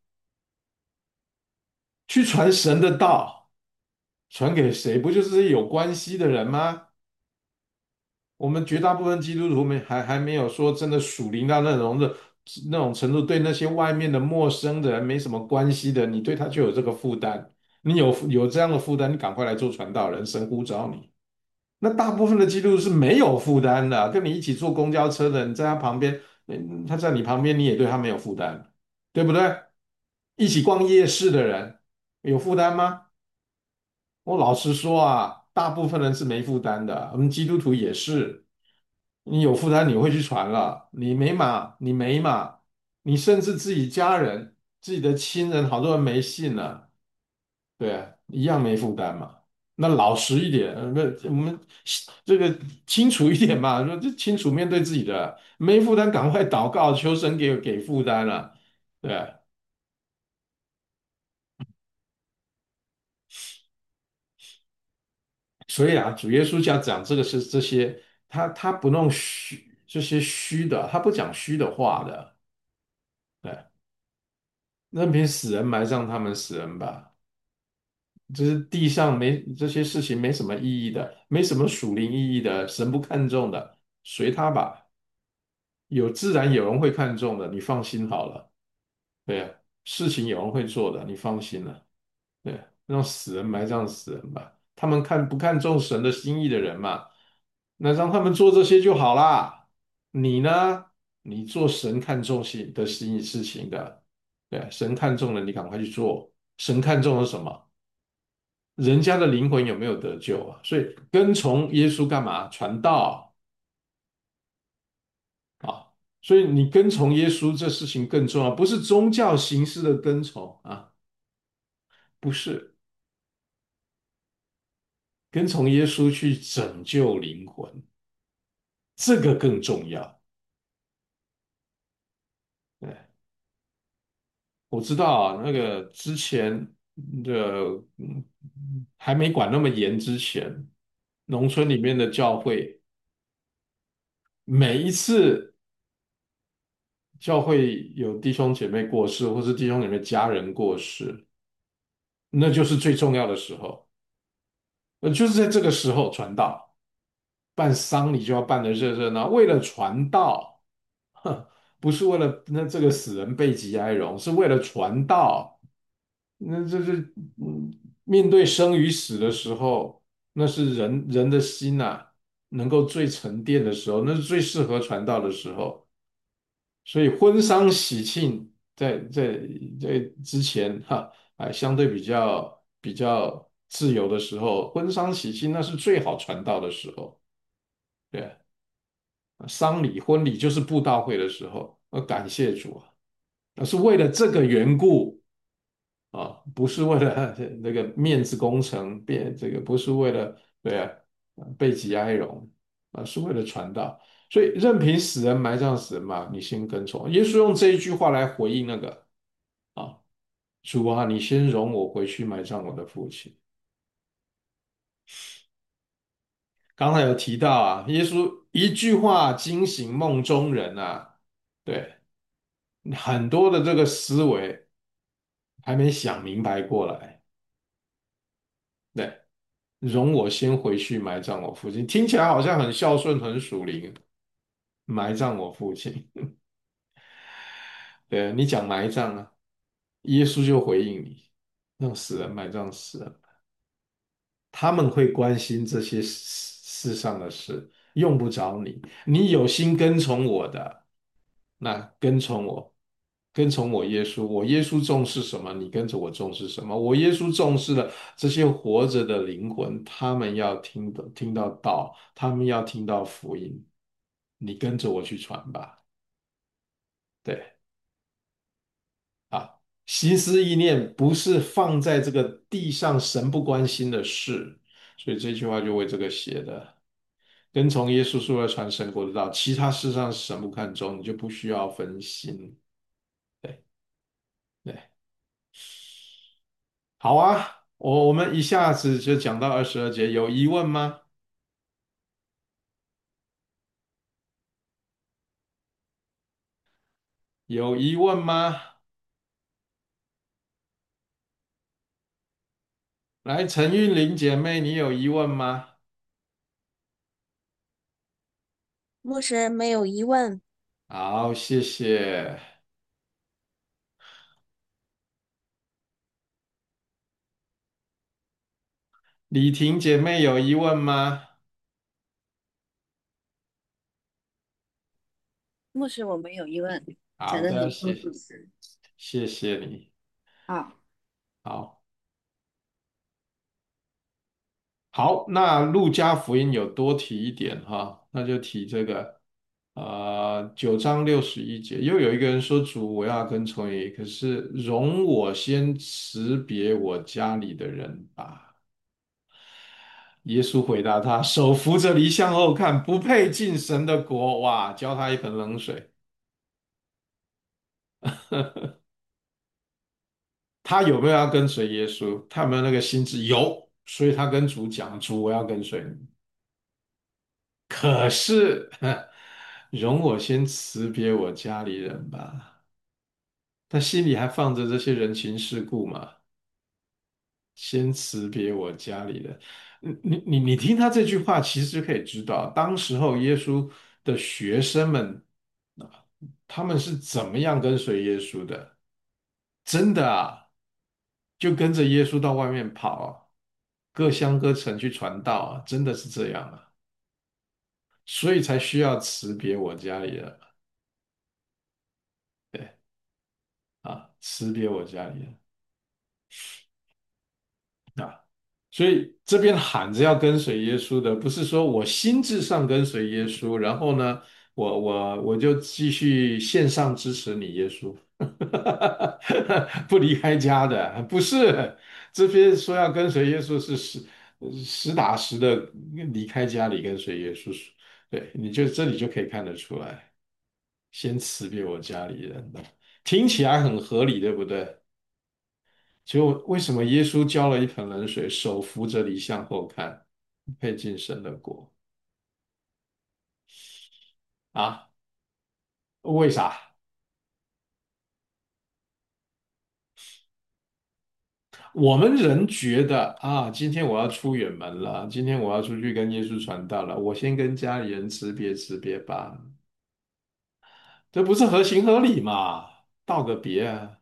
去传神的道，传给谁？不就是这些有关系的人吗？我们绝大部分基督徒没还还没有说真的属灵到那种的那种程度，对那些外面的陌生的人没什么关系的，你对他就有这个负担。你有有这样的负担，你赶快来做传道人，神呼召你。那大部分的基督徒是没有负担的，跟你一起坐公交车的，你在他旁边，嗯他在你旁边，你也对他没有负担，对不对？一起逛夜市的人有负担吗？我老实说啊，大部分人是没负担的，我们基督徒也是。你有负担，你会去传了；你没嘛，你没嘛，你甚至自己家人、自己的亲人，好多人没信了，对啊，一样没负担嘛。那老实一点，呃那我们这个清楚一点嘛，说这清楚面对自己的，没负担，赶快祷告，求神给给负担了，对啊。所以啊，主耶稣讲讲这个是这些，他他不弄虚这些虚的，他不讲虚的话的，对，任凭死人埋葬他们死人吧，这是地上没这些事情没什么意义的，没什么属灵意义的，神不看重的，随他吧，有自然有人会看重的，你放心好了，对啊，事情有人会做的，你放心了。对，让死人埋葬死人吧。他们看不看重神的心意的人嘛，那让他们做这些就好啦。你呢？你做神看重心的心意事情的，对，神看重了，你赶快去做。神看重了什么？人家的灵魂有没有得救啊？所以跟从耶稣干嘛？传道啊。所以你跟从耶稣这事情更重要，不是宗教形式的跟从啊，不是。跟从耶稣去拯救灵魂，这个更重要。对， 我知道啊，那个之前的嗯还没管那么严之前，农村里面的教会每一次教会有弟兄姐妹过世，或是弟兄姐妹家人过世，那就是最重要的时候，呃，就是在这个时候传道，办丧礼就要办得热热闹，为了传道，哼，不是为了那这个死人备极哀荣，是为了传道。那这是嗯，面对生与死的时候，那是人人的心呐、能够最沉淀的时候，那是最适合传道的时候。所以婚丧喜庆在在在之前哈，还相对比较比较自由的时候，婚丧喜庆那是最好传道的时候。对，丧礼婚礼就是布道会的时候，呃，感谢主啊，那是为了这个缘故。啊，不是为了那个面子工程，变这个不是为了对啊，呃背极哀荣啊，是为了传道。所以任凭死人埋葬死人嘛，你先跟从。耶稣用这一句话来回应那个啊，主啊，你先容我回去埋葬我的父亲。刚才有提到啊，耶稣一句话惊醒梦中人啊，对，很多的这个思维还没想明白过来。对。容我先回去埋葬我父亲，听起来好像很孝顺、很属灵。埋葬我父亲，对，你讲埋葬啊，耶稣就回应你，让死人埋葬死人，他们会关心这些世世上的事，用不着你。你有心跟从我的，那跟从我，跟从我耶稣。我耶稣重视什么，你跟着我重视什么。我耶稣重视了这些活着的灵魂，他们要听的听到道，他们要听到福音，你跟着我去传吧。对。啊，心思意念不是放在这个地上神不关心的事，所以这句话就为这个写的。跟从耶稣是为了传神国的道，其他事上神不看重，你就不需要分心。对对，好啊，我我们一下子就讲到二十二节，有疑问吗？有疑问吗？来，陈韵玲姐妹，你有疑问吗？ 牧师没有疑问。 好，谢谢。李婷姐妹有疑问吗？ 牧师我没有疑问，讲的好的，谢很丰富。 谢谢你。 好， 好，好，那路加福音有多提一点哈，那就提这个，呃，九章六十一节，又有一个人说：“主，我要跟从你，可是容我先辞别我家里的人吧。”耶稣回答他：“手扶着犁向后看，不配进神的国。”哇，浇他一盆冷水。他有没有要跟随耶稣？他有没有那个心智？有，所以他跟主讲：“主，我要跟随你。”可是，容我先辞别我家里人吧。他心里还放着这些人情世故嘛？先辞别我家里人。你你你你听他这句话，其实就可以知道，当时候耶稣的学生们啊，他们是怎么样跟随耶稣的？真的啊，就跟着耶稣到外面跑啊，各乡各城去传道啊，真的是这样啊，所以才需要辞别我家里人。对。啊，辞别我家里人啊，所以这边喊着要跟随耶稣的，不是说我心智上跟随耶稣，然后呢，我我我就继续线上支持你耶稣，不离开家的，不是。这边说要跟随耶稣是实实打实的离开家里跟随耶稣，对，你就这里就可以看得出来，先辞别我家里人的。 听起来很合理，对不对？结果为什么耶稣浇了一盆冷水，手扶着犁向后看，配进神的国啊？为啥？我们人觉得啊，今天我要出远门了，今天我要出去跟耶稣传道了，我先跟家里人辞别辞别吧，这不是合情合理嘛？道个别啊，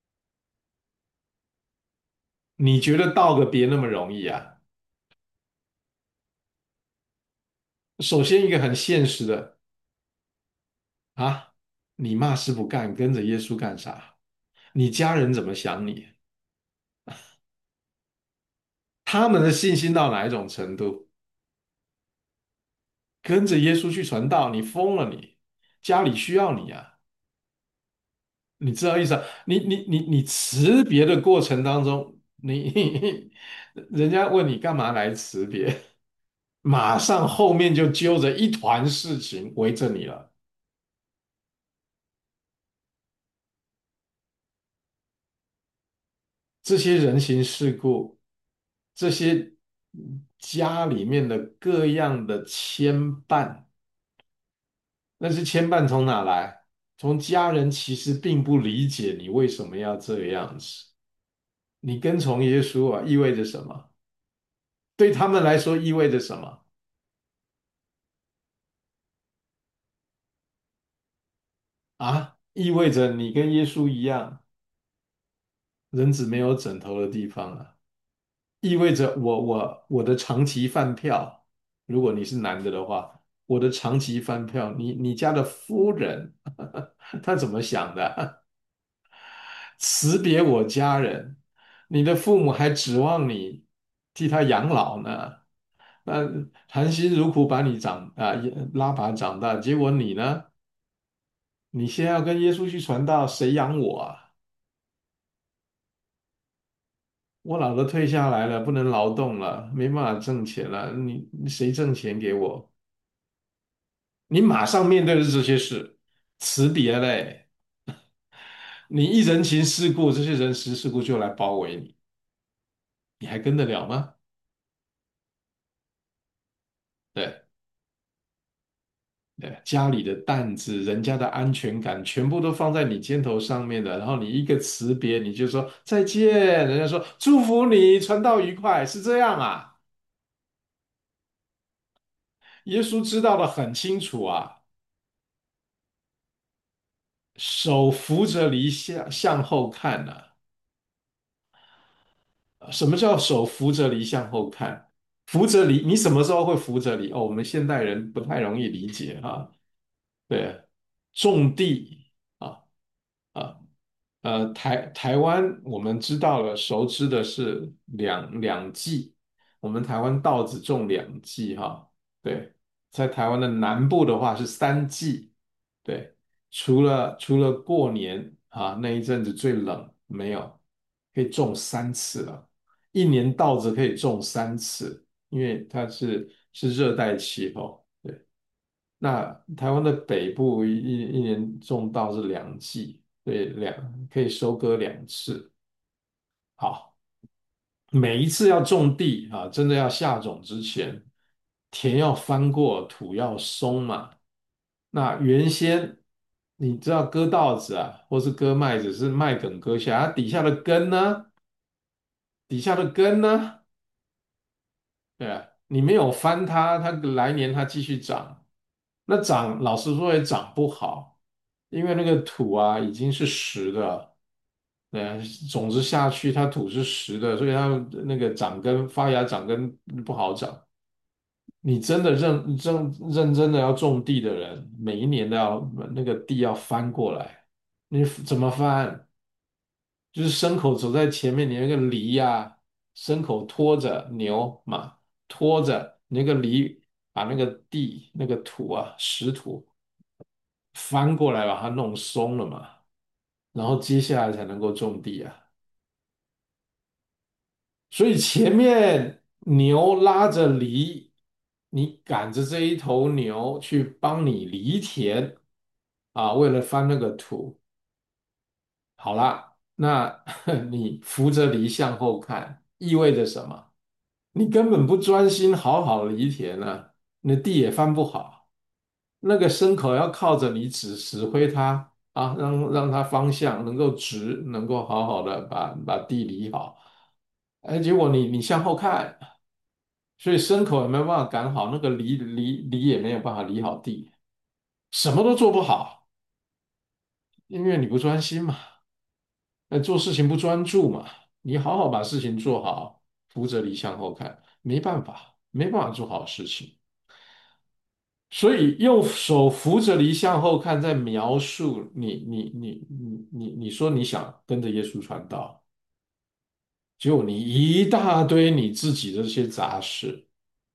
你觉得道个别那么容易啊？首先一个很现实的啊，你嘛事不干，跟着耶稣干啥？你家人怎么想你？他们的信心到哪一种程度？跟着耶稣去传道，你疯了你？家里需要你啊，你知道意思啊？你你你你辞别的过程当中，你人家问你干嘛来辞别，马上后面就揪着一团事情围着你了。这些人情世故，这些家里面的各样的牵绊，那是牵绊从哪来？从家人其实并不理解你为什么要这样子。你跟从耶稣啊，意味着什么？对他们来说意味着什么？啊，意味着你跟耶稣一样，人子没有枕头的地方啊。意味着我我我的长期饭票，如果你是男的的话，我的长期饭票，你你家的夫人，她怎么想的？辞别我家人，你的父母还指望你替他养老呢，那含辛茹苦把你长啊拉拔长大，结果你呢？你现在要跟耶稣去传道，谁养我啊？我老了退下来了，不能劳动了，没办法挣钱了，你你谁挣钱给我？你马上面对的是这些事，辞别嘞，你一人情世故，这些人情世故就来包围你，你还跟得了吗？对对，家里的担子，人家的安全感，全部都放在你肩头上面的，然后你一个辞别，你就说再见，人家说祝福你，传道愉快，是这样啊？耶稣知道的很清楚啊，手扶着犁向向后看呢、什么叫手扶着犁向后看？扶着犁，你什么时候会扶着犁？哦，我们现代人不太容易理解哈。对，种地啊啊呃，台台湾我们知道了，熟知的是两两季，我们台湾稻子种两季哈。对，在台湾的南部的话是三季。对，除了除了过年啊那一阵子最冷，没有，可以种三次了，一年稻子可以种三次，因为它是是热带气候。对。那台湾的北部一一一年种稻是两季，对，两可以收割两次。好，每一次要种地啊，真的要下种之前，田要翻过，土要松嘛。那原先你知道割稻子啊，或是割麦子是麦梗割下来，它底下的根呢，底下的根呢，对啊，你没有翻它，它来年它继续长，那长老实说也长不好，因为那个土啊已经是实的，对啊，种子下去它土是实的，所以它那个长根发芽长根不好长。你真的认认认真的要种地的人，每一年都要那个地要翻过来，你怎么翻？就是牲口走在前面，你那个犁呀、牲口拖着牛马拖着你那个犁，把那个地那个土啊石土翻过来，把它弄松了嘛，然后接下来才能够种地啊。所以前面牛拉着犁，你赶着这一头牛去帮你犁田啊，为了翻那个土。 好啦，那你扶着犁向后看，意味着什么？你根本不专心好好犁田呢、你的地也翻不好。那个牲口要靠着你指指挥它啊，让让它方向能够直，能够好好的把把地理好。哎，结果你你向后看，所以牲口也没有办法赶好，那个犁犁犁也没有办法犁好地，什么都做不好，因为你不专心嘛。那做事情不专注嘛，你好好把事情做好，扶着犁向后看，没办法，没办法做好事情。所以用手扶着犁向后看，在描述你你你你你你说你想跟着耶稣传道，结果你一大堆你自己的这些杂事，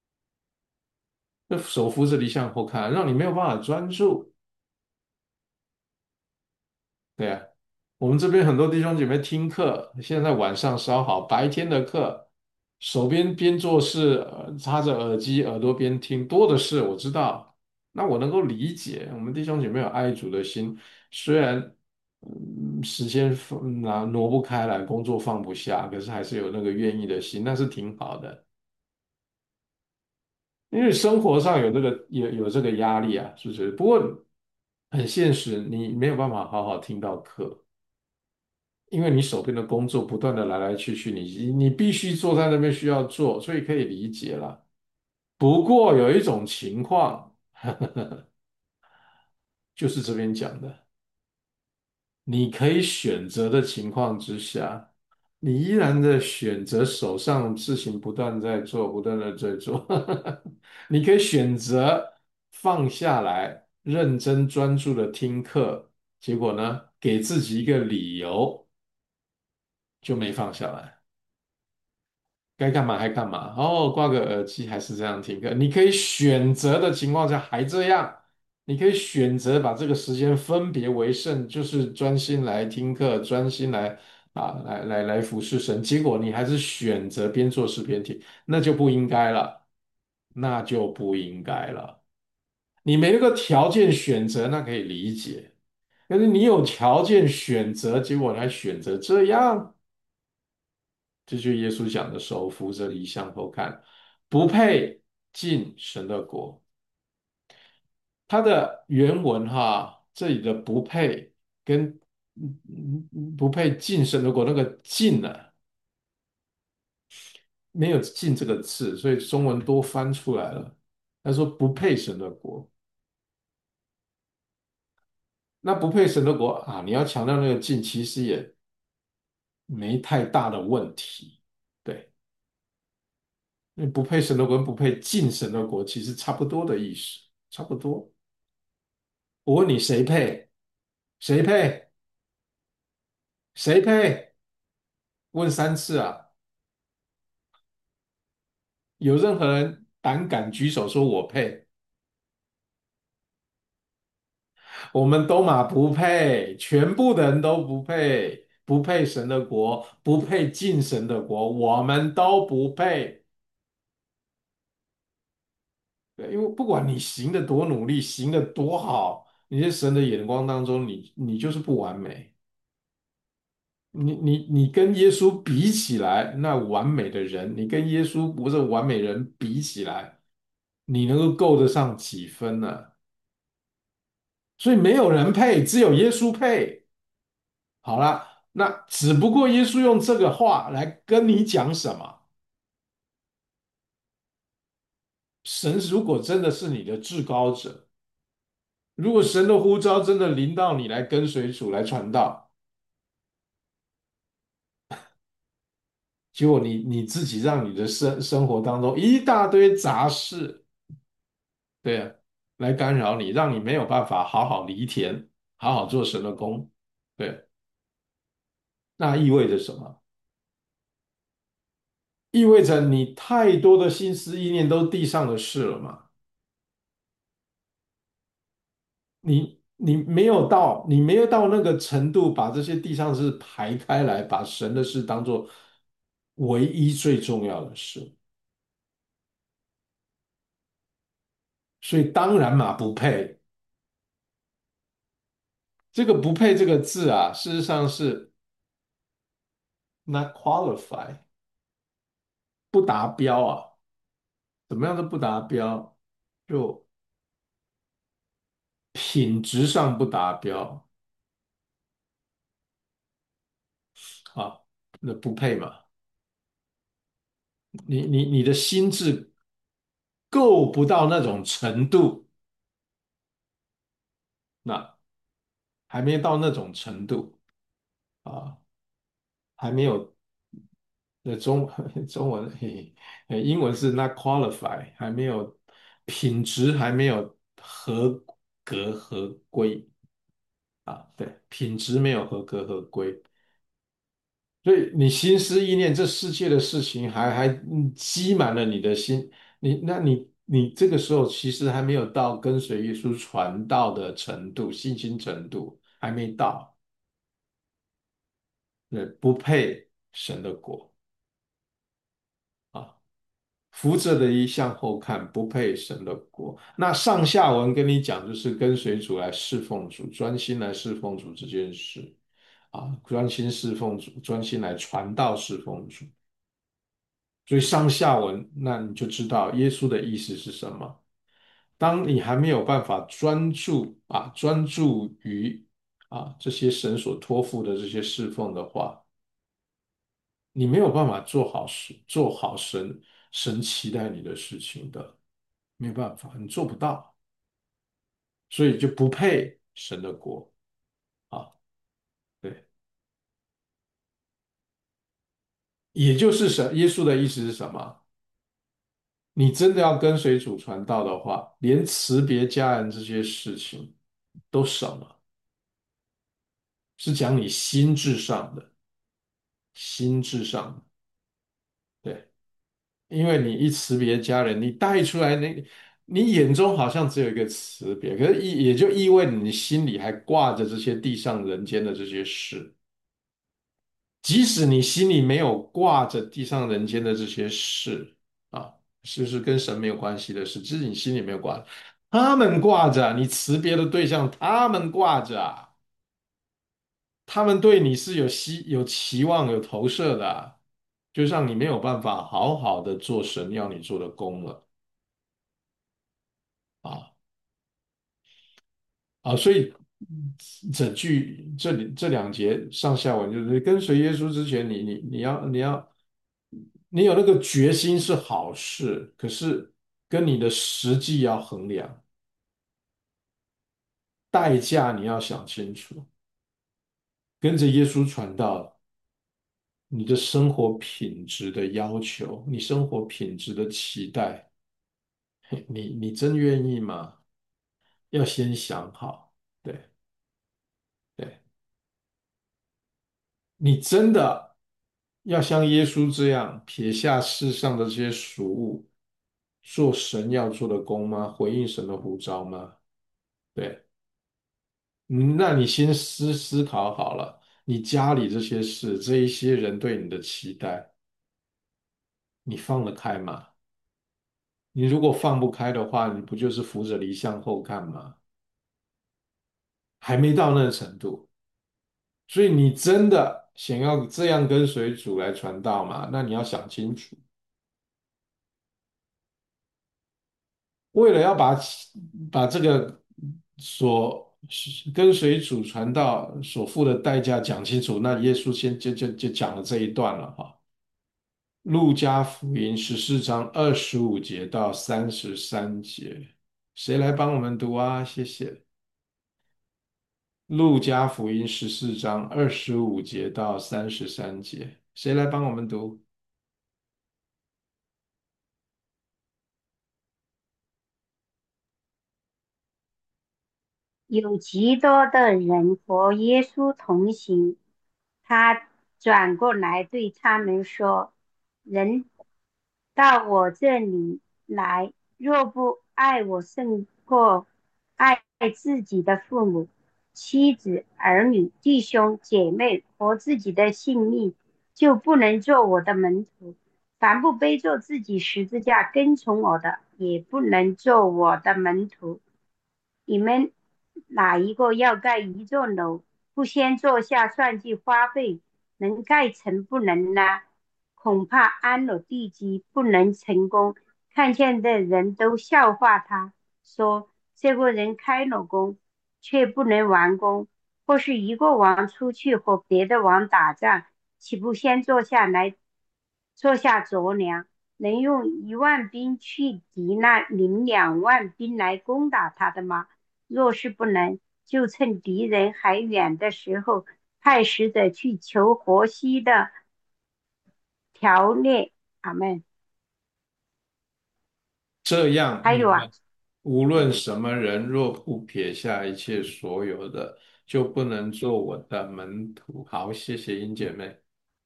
那手扶着犁向后看，让你没有办法专注。对呀，我们这边很多弟兄姐妹听课，现在晚上稍好，白天的课，手边边做事，呃插着耳机，耳朵边听，多的是，我知道。那我能够理解，我们弟兄姐妹有爱主的心，虽然嗯时间放拿挪不开来，工作放不下，可是还是有那个愿意的心，那是挺好的。因为生活上有这个有有这个压力啊，是不是？不过很现实，你没有办法好好听到课。因为你手边的工作不断的来来去去，你你必须坐在那边需要做，所以可以理解了。不过有一种情况，就是这边讲的，你可以选择的情况之下，你依然的选择手上事情不断在做，不断的在做，你可以选择放下来，认真专注的听课，结果呢，给自己一个理由，就没放下来。该干嘛还干嘛，哦，挂个耳机还是这样听课。你可以选择的情况下还这样，你可以选择把这个时间分别为圣，就是专心来听课，专心来啊来来来服侍神。结果你还是选择边做事边听，那就不应该了，那就不应该了。你没那个条件选择，那可以理解，但是你有条件选择，结果你还选择这样。这就是耶稣讲的手扶着犁向后看，不配进神的国。它的原文哈，这里的不配跟嗯嗯嗯不配进神的国那个进呢、没有进这个字，所以中文多翻出来了。他说不配神的国，那不配神的国啊，你要强调那个进，其实也没太大的问题。对，因为不配神的国跟不配进神的国其实差不多的意思，差不多。我问你，谁配？谁配？谁配？问三次啊！有任何人胆敢举手说我配？我们都马不配，全部的人都不配，不配神的国，不配进神的国，我们都不配。对，因为不管你行得多努力，行得多好，你在神的眼光当中，你你就是不完美。你你你跟耶稣比起来，那完美的人，你跟耶稣不是完美人比起来，你能够够得上几分呢？所以没有人配，只有耶稣配。好了，那只不过耶稣用这个话来跟你讲什么？神如果真的是你的至高者，如果神的呼召真的临到你来跟随主来传道，结果你你自己让你的生生活当中一大堆杂事。对啊，来干扰你，让你没有办法好好犁田，好好做神的工。对，那意味着什么？意味着你太多的心思意念都地上的事了嘛？你你没有到，你没有到那个程度，把这些地上的事排开来，把神的事当做唯一最重要的事，所以当然嘛不配。 这个不配这个字啊，事实上是 not qualify，不达标啊。怎么样都不达标，就品质上不达标啊，那不配嘛。你你你的心智够不到那种程度，那还没到那种程度啊，还没有。那中中文嘿，呃英文是 not qualify，还没有品质，还没有合格合规啊。对，品质没有合格合规，所以你心思意念这世界的事情还还嗯积满了你的心，你那你你这个时候其实还没有到跟随耶稣传道的程度，信心程度还没到，对，不配神的国啊。扶着的一向后看，不配神的国。那上下文跟你讲，就是跟随主来侍奉主，专心来侍奉主这件事啊，专心侍奉主，专心来传道侍奉主。所以上下文，那你就知道耶稣的意思是什么。当你还没有办法专注啊，专注于啊这些神所托付的这些侍奉的话，你没有办法做好事，做好神神期待你的事情的，没有办法，你做不到，所以就不配神的国啊。对，也就是神耶稣的意思是什么？你真的要跟随主传道的话，连辞别家人这些事情都省了，是讲你心智上的，心智上的，对。因为你一辞别家人，你带出来那，你眼中好像只有一个辞别，可是意也就意味着你心里还挂着这些地上人间的这些事。即使你心里没有挂着地上人间的这些事啊，是不是跟神没有关系的事？只是你心里没有挂，他们挂着，你辞别的对象，他们挂着啊，他们对你是有希有期望、有投射的啊，就让你没有办法好好的做神要你做的工了。啊。啊，所以整句这里这两节上下文就是跟随耶稣之前，你你你要你要你有那个决心是好事，可是跟你的实际要衡量，代价你要想清楚。跟着耶稣传道，你的生活品质的要求，你生活品质的期待，嘿你你真愿意吗？要先想好，对对。你真的要像耶稣这样撇下世上的这些俗物，做神要做的工吗？回应神的呼召吗？对，嗯那你先思思考好了，你家里这些事，这一些人对你的期待，你放得开吗？你如果放不开的话，你不就是扶着篱向后看吗？还没到那个程度，所以你真的想要这样跟随主来传道吗？那你要想清楚。为了要把把这个所跟随主传道所付的代价讲清楚，那耶稣先就就就讲了这一段了哈。路加福音十四章二十五节到三十三节，谁来帮我们读啊？谢谢。路加福音十四章二十五节到三十三节，谁来帮我们读？ 有极多的人和耶稣同行，他转过来对他们说：人到我这里来，若不爱我胜过爱自己的父母、妻子、儿女、弟兄、姐妹和自己的性命，就不能做我的门徒。凡不背着自己十字架跟从我的，也不能做我的门徒。你们哪一个要盖一座楼，不先做下算计花费，能盖成不能呢？恐怕安了地基不能成功，看见的人都笑话他，说这个人开了工，却不能完工。或是一个王出去和别的王打仗，岂不先坐下来，坐下酌量，能用一万兵去敌那领两万兵来攻打他的吗？若是不能，就趁敌人还远的时候，派使者去求河西的条列。阿门。 这样， 还有啊， 你们无论什么人，若不撇下一切所有的，就不能做我的门徒。好，谢谢英姐妹。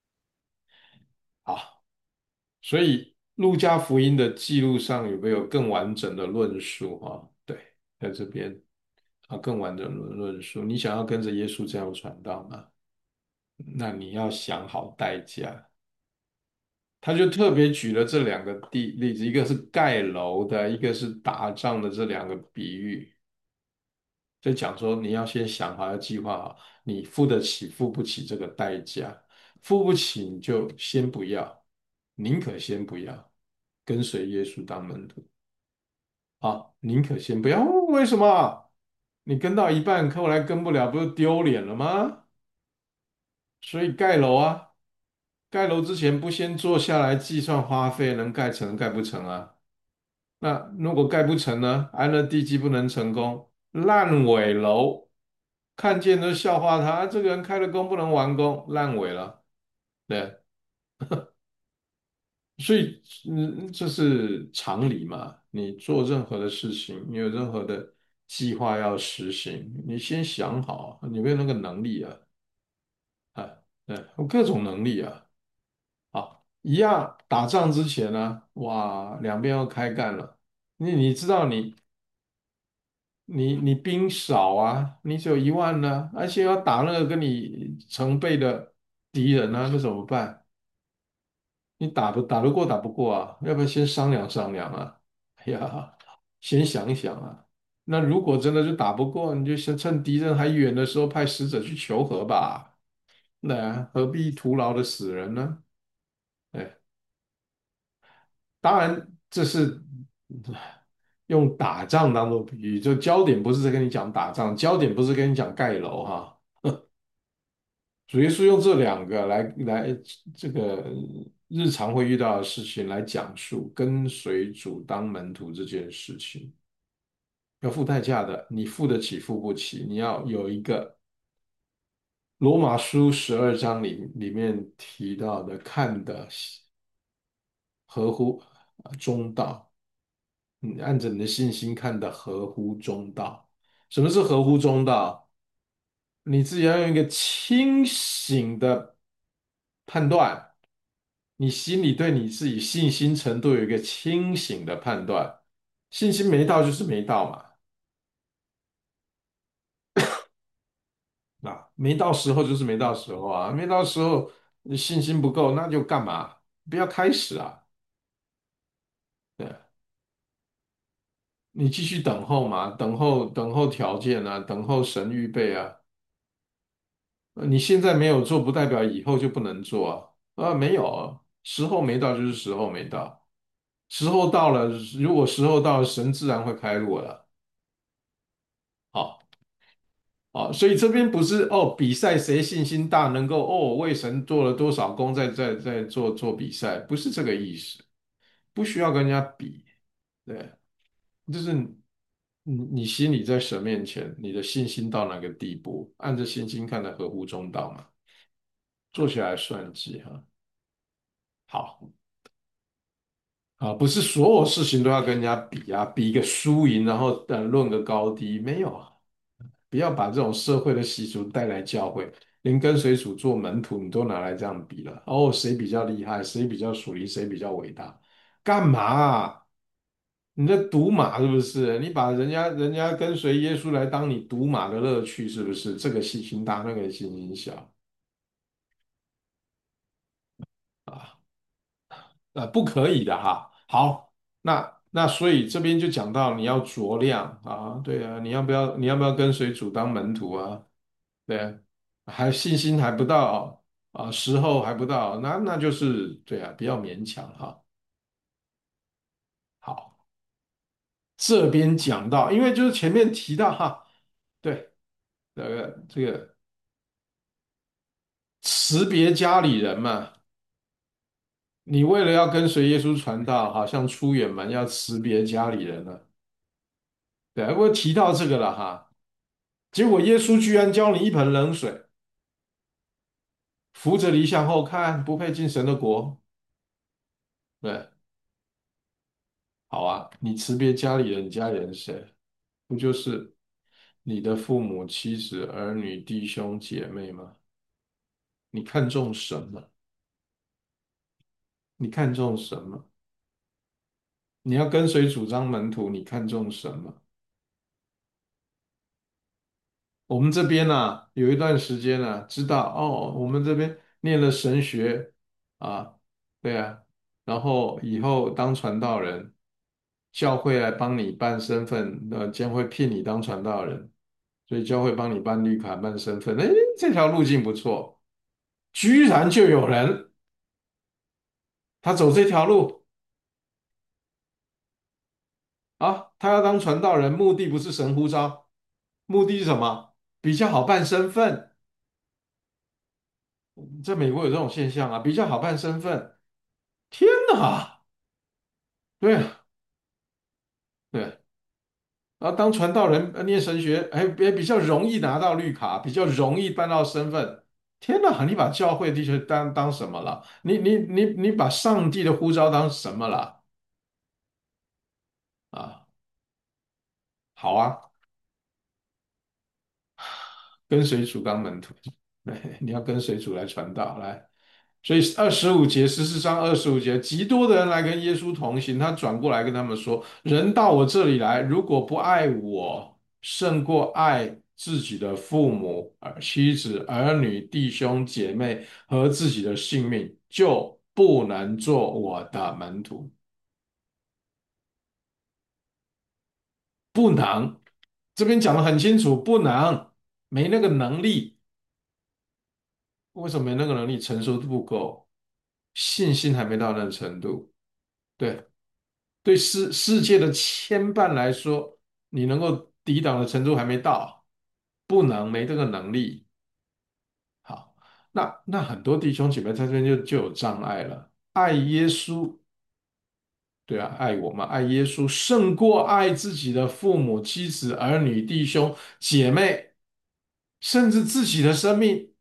好，所以路加福音的记录上有没有更完整的论述啊？对，在这边啊，更完整的论述。你想要跟着耶稣这样传道吗？那你要想好代价。他就特别举了这两个地例子，一个是盖楼的，一个是打仗的这两个比喻，就讲说你要先想好，要计划好，你付得起付不起这个代价，付不起你就先不要，宁可先不要跟随耶稣当门徒啊，宁可先不要，哦为什么？你跟到一半，后来跟不了，不是丢脸了吗？所以盖楼啊，盖楼之前不先坐下来计算花费，能盖成盖不成啊？那如果盖不成呢？安了地基不能成功，烂尾楼，看见都笑话他，啊这个人开了工不能完工，烂尾了。对，所以嗯，这是常理嘛。你做任何的事情，你有任何的计划要实行，你先想好，你有没有那个能力啊？啊，对，有各种能力啊。好，一样打仗之前呢，哇，两边要开干了。你你知道你。你你兵少啊，你只有一万呢，而且要打那个跟你成倍的敌人啊，那怎么办？你打不打得过打不过啊？要不要先商量商量啊？哎呀，先想一想啊。那如果真的就打不过，你就先趁敌人还远的时候派使者去求和吧。那何必徒劳的死人呢？哎，当然这是用打仗当做比喻，就焦点不是在跟你讲打仗，焦点不是跟你讲盖楼哈。主耶稣用这两个来来这个日常会遇到的事情来讲述跟随主当门徒这件事情，要付代价的，你付得起付不起，你要有一个罗马书十二章里里面提到的看的合乎呃中道，你按着你的信心看的合乎中道。什么是合乎中道？你自己要用一个清醒的判断，你心里对你自己信心程度有一个清醒的判断，信心没到就是没到嘛，啊，没到时候就是没到时候啊，没到时候你信心不够，那就干嘛？不要开始啊，对，你继续等候嘛，等候等候条件啊，等候神预备啊，呃你现在没有做，不代表以后就不能做啊，啊，没有啊，时候没到就是时候没到。时候到了，如果时候到了，神自然会开路了。好，好，所以这边不是哦，比赛谁信心大，能够哦为神做了多少功，在在在做做比赛，不是这个意思，不需要跟人家比，对，就是你你心里在神面前，你的信心到哪个地步，按着信心看的合乎中道嘛，做起来算计哈。好啊，不是所有事情都要跟人家比啊，比一个输赢，然后呃论个高低，没有啊。不要把这种社会的习俗带来教会，连跟随主做门徒，你都拿来这样比了。哦，谁比较厉害，谁比较属灵，谁比较伟大？干嘛啊？你在赌马是不是？你把人家人家跟随耶稣来当你赌马的乐趣，是不是？这个信心大，那个信心小啊，呃，不可以的哈。好，那那所以这边就讲到你要酌量啊，对啊，你要不要你要不要跟随主当门徒啊？对啊，还信心还不到啊，时候还不到，那那就是对啊，比较勉强哈。好，这边讲到，因为就是前面提到哈，对，这个这个辞别家里人嘛，你为了要跟随耶稣传道，好像出远门要辞别家里人了。对，我提到这个了哈，结果耶稣居然浇你一盆冷水，扶着篱向后看，不配进神的国。对，好啊，你辞别家里人，家里人谁？不就是你的父母、妻子、儿女、弟兄、姐妹吗？你看重什么？你看重什么？你要跟随主张门徒，你看重什么？我们这边呢、有一段时间呢、知道哦，我们这边念了神学啊，对啊，然后以后当传道人，教会来帮你办身份，呃，将会聘你当传道人，所以教会帮你办绿卡、办身份，哎，这条路径不错，居然就有人他走这条路啊，他要当传道人，目的不是神呼召，目的是什么？比较好办身份。在美国有这种现象啊，比较好办身份。天哪，对啊，对，然后当传道人呃念神学，还也比较容易拿到绿卡，比较容易办到身份。天哪，你把教会地球当当什么了？你你你你把上帝的呼召当什么了？啊，好啊，跟随主当门徒，对，你要跟随主来传道，来。所以二十五节，十四章二十五节，极多的人来跟耶稣同行，他转过来跟他们说：人到我这里来，如果不爱我，胜过爱自己的父母、儿妻子、儿女、弟兄、姐妹和自己的性命，就不能做我的门徒。不能，这边讲的很清楚，不能，没那个能力。为什么没那个能力？成熟度不够，信心还没到那个程度。对。对世世界的牵绊来说，你能够抵挡的程度还没到，不能，没这个能力。好，那那很多弟兄姐妹在这边就就有障碍了。爱耶稣，对啊，爱我嘛，爱耶稣胜过爱自己的父母、妻子、儿女、弟兄、姐妹，甚至自己的生命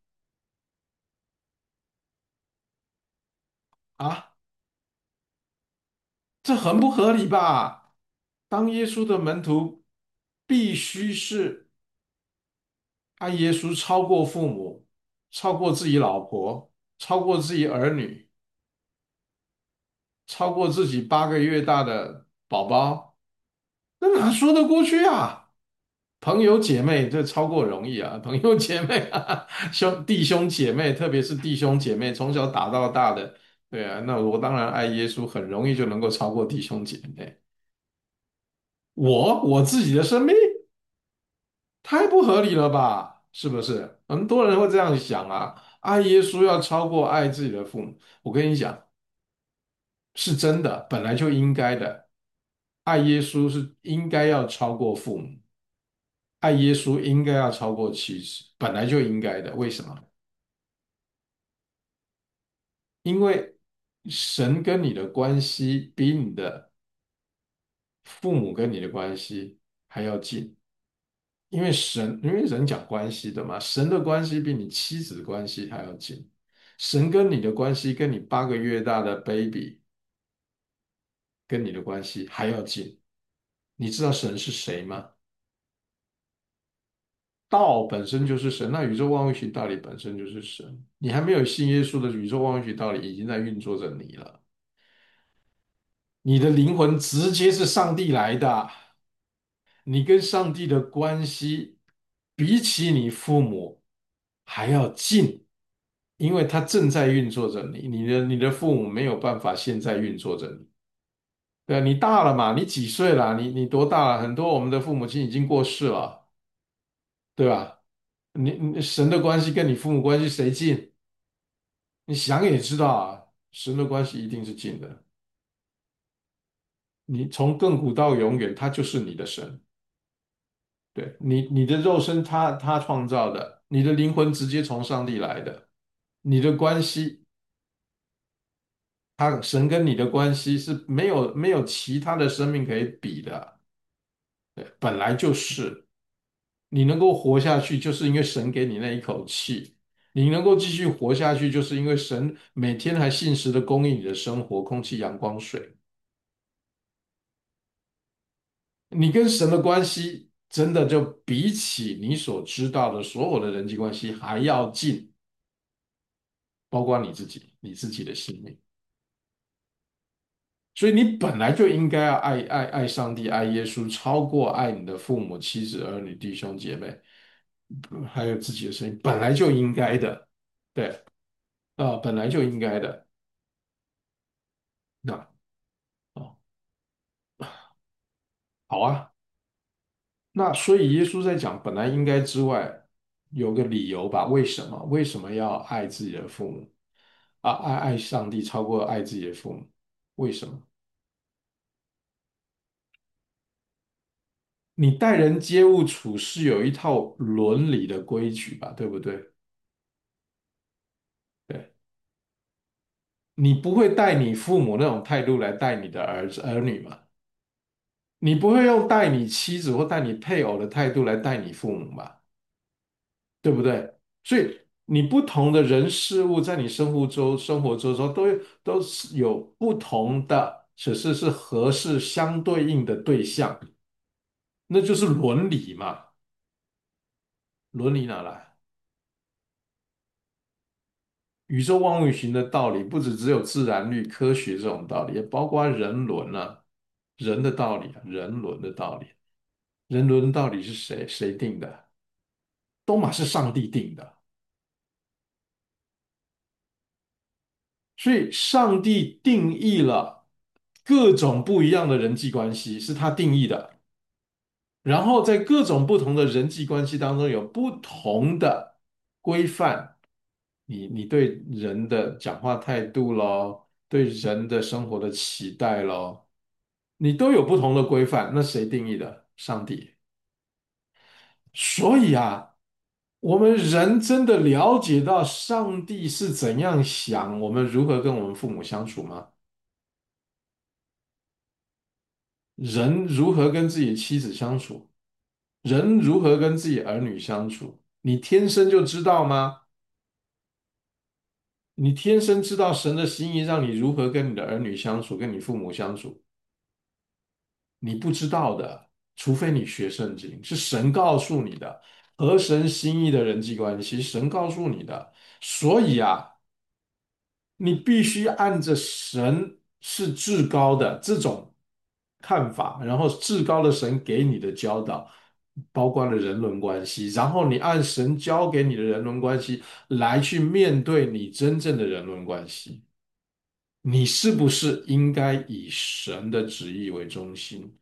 啊，这很不合理吧？当耶稣的门徒，必须是。爱耶稣超过父母，超过自己老婆，超过自己儿女，超过自己八个月大的宝宝，那哪说得过去啊？朋友姐妹，这超过容易啊！朋友姐妹啊，兄弟兄姐妹，特别是弟兄姐妹，从小打到大的，对啊，那我当然爱耶稣，很容易就能够超过弟兄姐妹。我我自己的生命太不合理了吧？是不是？很多人会这样想啊，爱耶稣要超过爱自己的父母。我跟你讲，是真的，本来就应该的。爱耶稣是应该要超过父母，爱耶稣应该要超过妻子，本来就应该的。为什么？因为神跟你的关系比你的父母跟你的关系还要近。因为神，因为人讲关系的嘛，神的关系比你妻子的关系还要近，神跟你的关系跟你八个月大的 baby 跟你的关系还要近。你知道神是谁吗？道本身就是神，那宇宙万物学道理本身就是神。你还没有信耶稣的宇宙万物学道理已经在运作着你了。你的灵魂直接是上帝来的，你跟上帝的关系比起你父母还要近。因为他正在运作着你，你的你的父母没有办法现在运作着你， 对啊，你大了嘛，你几岁了？你你多大了？很多我们的父母亲已经过世了，对吧？你你神的关系跟你父母关系谁近？你想也知道啊，神的关系一定是近的。你从亘古到永远，他就是你的神。对你，你的肉身他他创造的，你的灵魂直接从上帝来的，你的关系，他神跟你的关系是没有没有其他的生命可以比的，对，本来就是。你能够活下去，就是因为神给你那一口气；你能够继续活下去，就是因为神每天还信实的供应你的生活，空气、阳光、水。你跟神的关系，真的就比起你所知道的所有的人际关系还要近，包括你自己，你自己的性命。所以你本来就应该要爱爱爱上帝、爱耶稣，超过爱你的父母、妻子、儿女、弟兄姐妹，还有自己的生命，本来就应该的。对。啊，本来就应该的。那哦，好啊。那所以耶稣在讲本来应该之外，有个理由吧？为什么？为什么要爱自己的父母啊？爱爱上帝超过爱自己的父母？为什么？你待人接物处事有一套伦理的规矩吧，对不对？对，你不会带你父母那种态度来带你的儿子儿女嘛？你不会用带你妻子或带你配偶的态度来带你父母嘛？对不对？所以你不同的人事物在你生活周生活周遭都都是有不同的，只是是合适相对应的对象，那就是伦理嘛。伦理哪来？宇宙万物运行的道理，不只只有自然律、科学这种道理，也包括人伦啊，人的道理啊，人伦的道理。人伦的道理是谁谁定的？都嘛是上帝定的。所以，上帝定义了各种不一样的人际关系，是他定义的。然后，在各种不同的人际关系当中，有不同的规范。你你对人的讲话态度咯，对人的生活的期待咯，你都有不同的规范。那谁定义的？上帝。所以啊，我们人真的了解到上帝是怎样想，我们如何跟我们父母相处吗？人如何跟自己的妻子相处，人如何跟自己儿女相处，你天生就知道吗？你天生知道神的心意，让你如何跟你的儿女相处，跟你父母相处，你不知道的，除非你学圣经，是神告诉你的，合神心意的人际关系，神告诉你的。所以啊，你必须按着神是至高的这种看法，然后至高的神给你的教导，包括了人伦关系，然后你按神教给你的人伦关系来去面对你真正的人伦关系，你是不是应该以神的旨意为中心？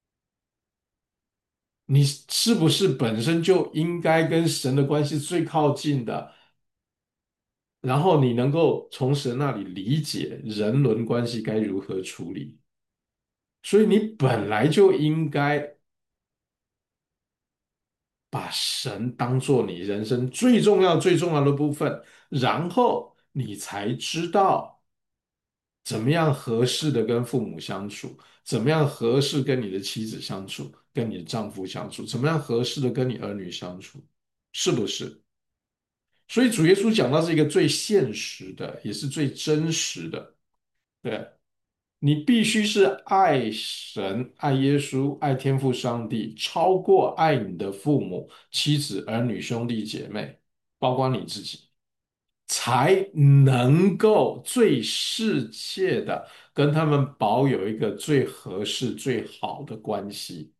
你是不是本身就应该跟神的关系最靠近的？然后你能够从神那里理解人伦关系该如何处理，所以你本来就应该把神当做你人生最重要、最重要的部分，然后你才知道怎么样合适的跟父母相处，怎么样合适跟你的妻子相处，跟你的丈夫相处，怎么样合适的跟你儿女相处，是不是？所以主耶稣讲到是一个最现实的，也是最真实的。对，你必须是爱神、爱耶稣、爱天父上帝，超过爱你的父母、妻子、儿女、兄弟姐妹，包括你自己，才能够最适切的跟他们保有一个最合适、最好的关系。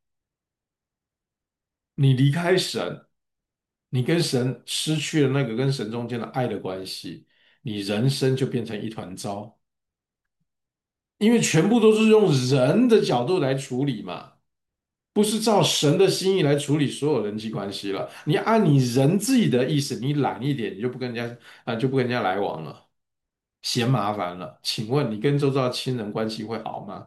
你离开神，你跟神失去了那个跟神中间的爱的关系，你人生就变成一团糟。 因为全部都是用人的角度来处理嘛，不是照神的心意来处理所有人际关系了。你按你人自己的意思，你懒一点，你就不跟人家啊、就不跟人家来往了，嫌麻烦了。请问你跟周遭的亲人关系会好吗？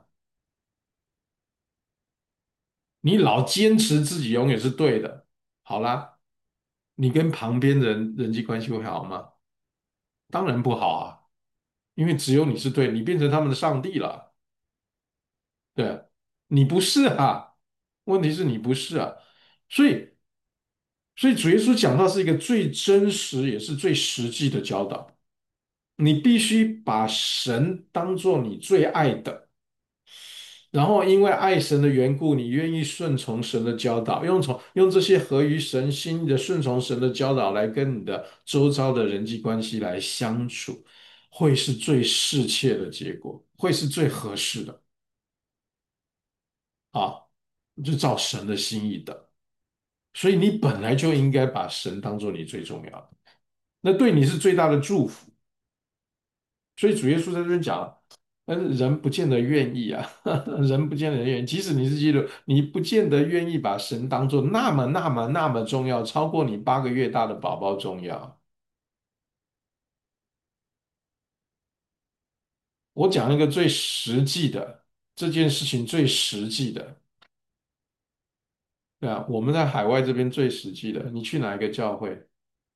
你老坚持自己永远是对的，好啦，你跟旁边人人际关系会好吗？当然不好啊，因为只有你是对，你变成他们的上帝了。对，你不是啊，问题是你不是啊，所以，所以主耶稣讲到是一个最真实也是最实际的教导，你必须把神当做你最爱的。然后因为爱神的缘故，你愿意顺从神的教导，用从用这些合于神心意的顺从神的教导来跟你的周遭的人际关系来相处，会是最适切的结果，会是最合适的啊，就照神的心意的。所以你本来就应该把神当做你最重要的，那对你是最大的祝福。所以主耶稣在这边讲，但是人不见得愿意啊，人不见得愿意。即使你是基督，你不见得愿意把神当做那么、那么、那么重要，超过你八个月大的宝宝重要。我讲一个最实际的，这件事情最实际的，对啊，我们在海外这边最实际的，你去哪一个教会？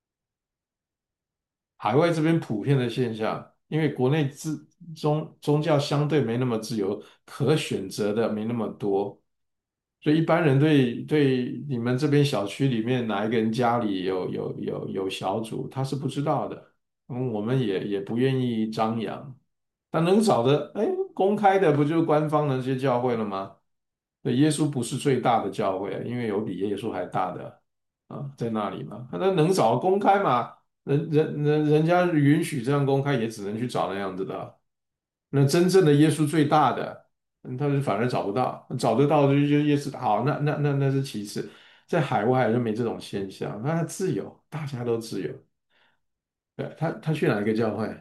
海外这边普遍的现象，因为国内自宗宗教相对没那么自由，可选择的没那么多，所以一般人对对你们这边小区里面哪一个人家里有有有有小组，他是不知道的。嗯，我们也也不愿意张扬，但能找的，哎，公开的不就是官方的这些教会了吗？对，耶稣不是最大的教会，因为有比耶稣还大的啊，在那里嘛。那能找公开嘛？人人人人家允许这样公开，也只能去找那样子的。那真正的耶稣最大的，嗯他是反而找不到，找得到就就耶稣好，那那那那是其次，在海外就没这种现象，那自由，大家都自由。对，他他去哪一个教会，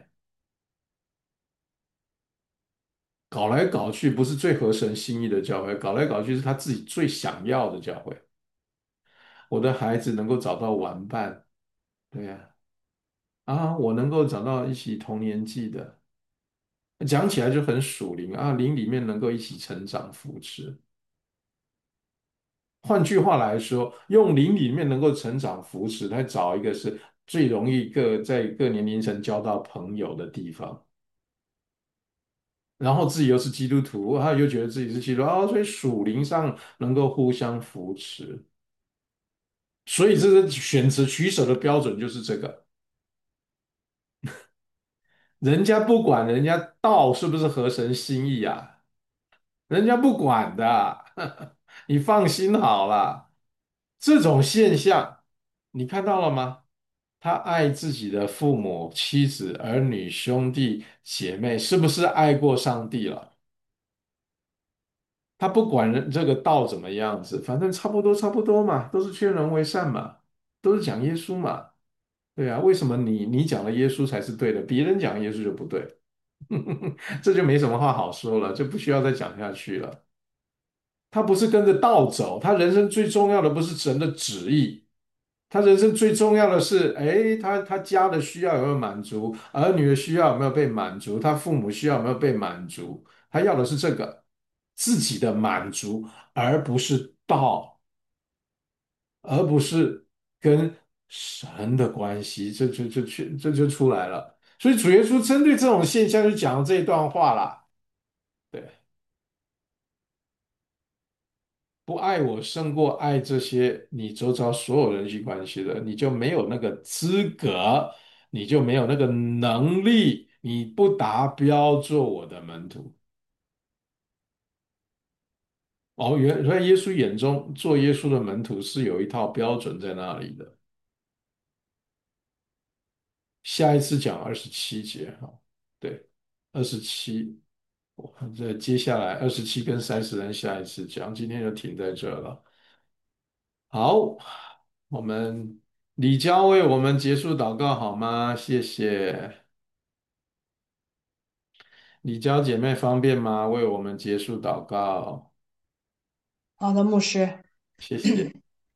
搞来搞去不是最合神心意的教会，搞来搞去是他自己最想要的教会。我的孩子能够找到玩伴，对呀，啊，我能够找到一起同年纪的，讲起来就很属灵啊，灵里面能够一起成长扶持。换句话来说，用灵里面能够成长扶持，来找一个是最容易各在各年龄层交到朋友的地方，然后自己又是基督徒，他又觉得自己是基督徒，啊，所以属灵上能够互相扶持，所以这个选择取舍的标准就是这个。人家不管人家道是不是合神心意啊，人家不管的，你放心好了。这种现象你看到了吗？他爱自己的父母、妻子、儿女、兄弟姐妹，是不是爱过上帝了？他不管人这个道怎么样子，反正差不多差不多嘛，都是劝人为善嘛，都是讲耶稣嘛。对啊，为什么你你讲的耶稣才是对的，别人讲耶稣就不对？这就没什么话好说了，就不需要再讲下去了。他不是跟着道走，他人生最重要的不是神的旨意，他人生最重要的是，哎，他他家的需要有没有满足，儿女的需要有没有被满足，他父母需要有没有被满足，他要的是这个自己的满足，而不是道，而不是跟神的关系，这就就去这就出来了。所以主耶稣针对这种现象就讲了这一段话啦。对。不爱我胜过爱这些你周遭所有人际关系的，你就没有那个资格，你就没有那个能力，你不达标做我的门徒。哦，原来耶稣眼中做耶稣的门徒是有一套标准在那里的。下一次讲二十七节哈，对，二十七，我这接下来二十七跟三十人下一次讲，今天就停在这了。好，我们李娇为我们结束祷告好吗？谢谢。 李娇姐妹方便吗？为我们结束祷告， 好的，牧师。 谢谢。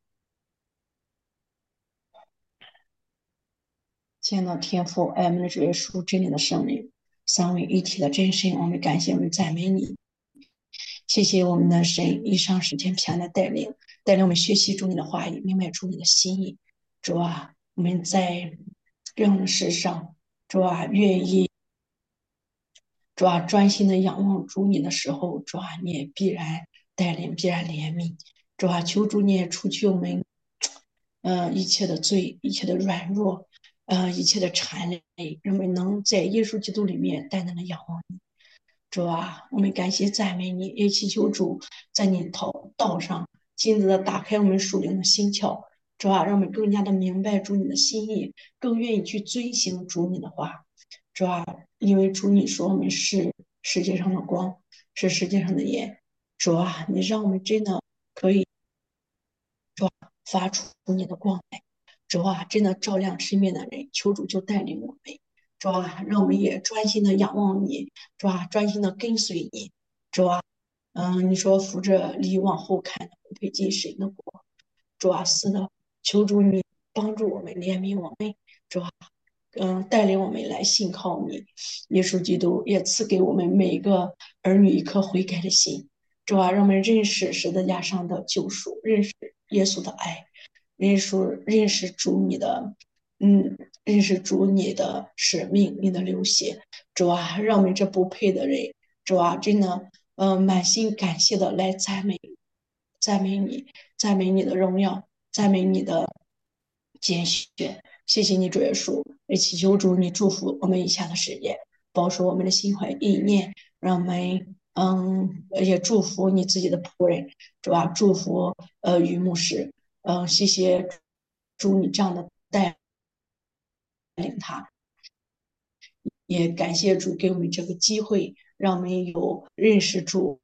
见到天父，爱我们的主耶稣，真理的圣灵，三位一体的真神，我们感谢，我们赞美你。谢谢我们的神，以上时间平安的带领，带领我们学习主你的话语，明白主你的心意。主啊，我们在任何的事上，主啊，愿意主啊专心的仰望主你的时候，主啊，你也必然带领，必然怜悯。主啊，求主你也除去我们，呃，一切的罪，一切的软弱，呃，一切的缠累，让我们能在耶稣基督里面单单的仰望你。主啊，我们感谢赞美你，也祈求主在你道道上亲自的打开我们属灵的心窍。主啊，让我们更加的明白主你的心意，更愿意去遵行主你的话。主啊，因为主你说我们是世界上的光，是世界上的盐。主啊，你让我们真的可以发出你的光来。主啊，真的照亮身边的人，求主就带领我们。主啊，让我们也专心的仰望你，主啊，专心的跟随你。主啊，嗯，你说扶着犁往后看，不配进神的国。主啊，是的，求主你帮助我们，怜悯我们。主啊，嗯，带领我们来信靠你。耶稣基督也赐给我们每一个儿女一颗悔改的心。主啊，让我们认识十字架上的救赎，认识耶稣的爱，认识认识主你的，嗯，认识主你的使命，你的流血。主啊，让我们这不配的人，主啊，真的，嗯、满心感谢的来赞美，赞美你，赞美你的荣耀，赞美你的拣选。谢谢你，主耶稣，也祈求主你祝福我们以下的时间，保守我们的心怀意念，让我们。嗯，也祝福你自己的仆人，主啊，祝福呃于牧师，嗯，谢谢主你这样的带领他，也感谢主给我们这个机会，让我们有认识主，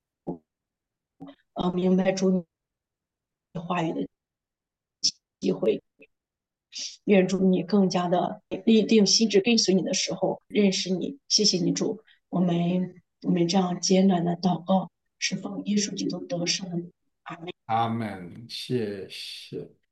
呃，明白主你话语的机会。愿主你更加的立定心智跟随你的时候认识你。谢谢你主，我们我们这样简短的祷告，是奉耶稣基督得胜的名。阿门。 阿门，谢谢。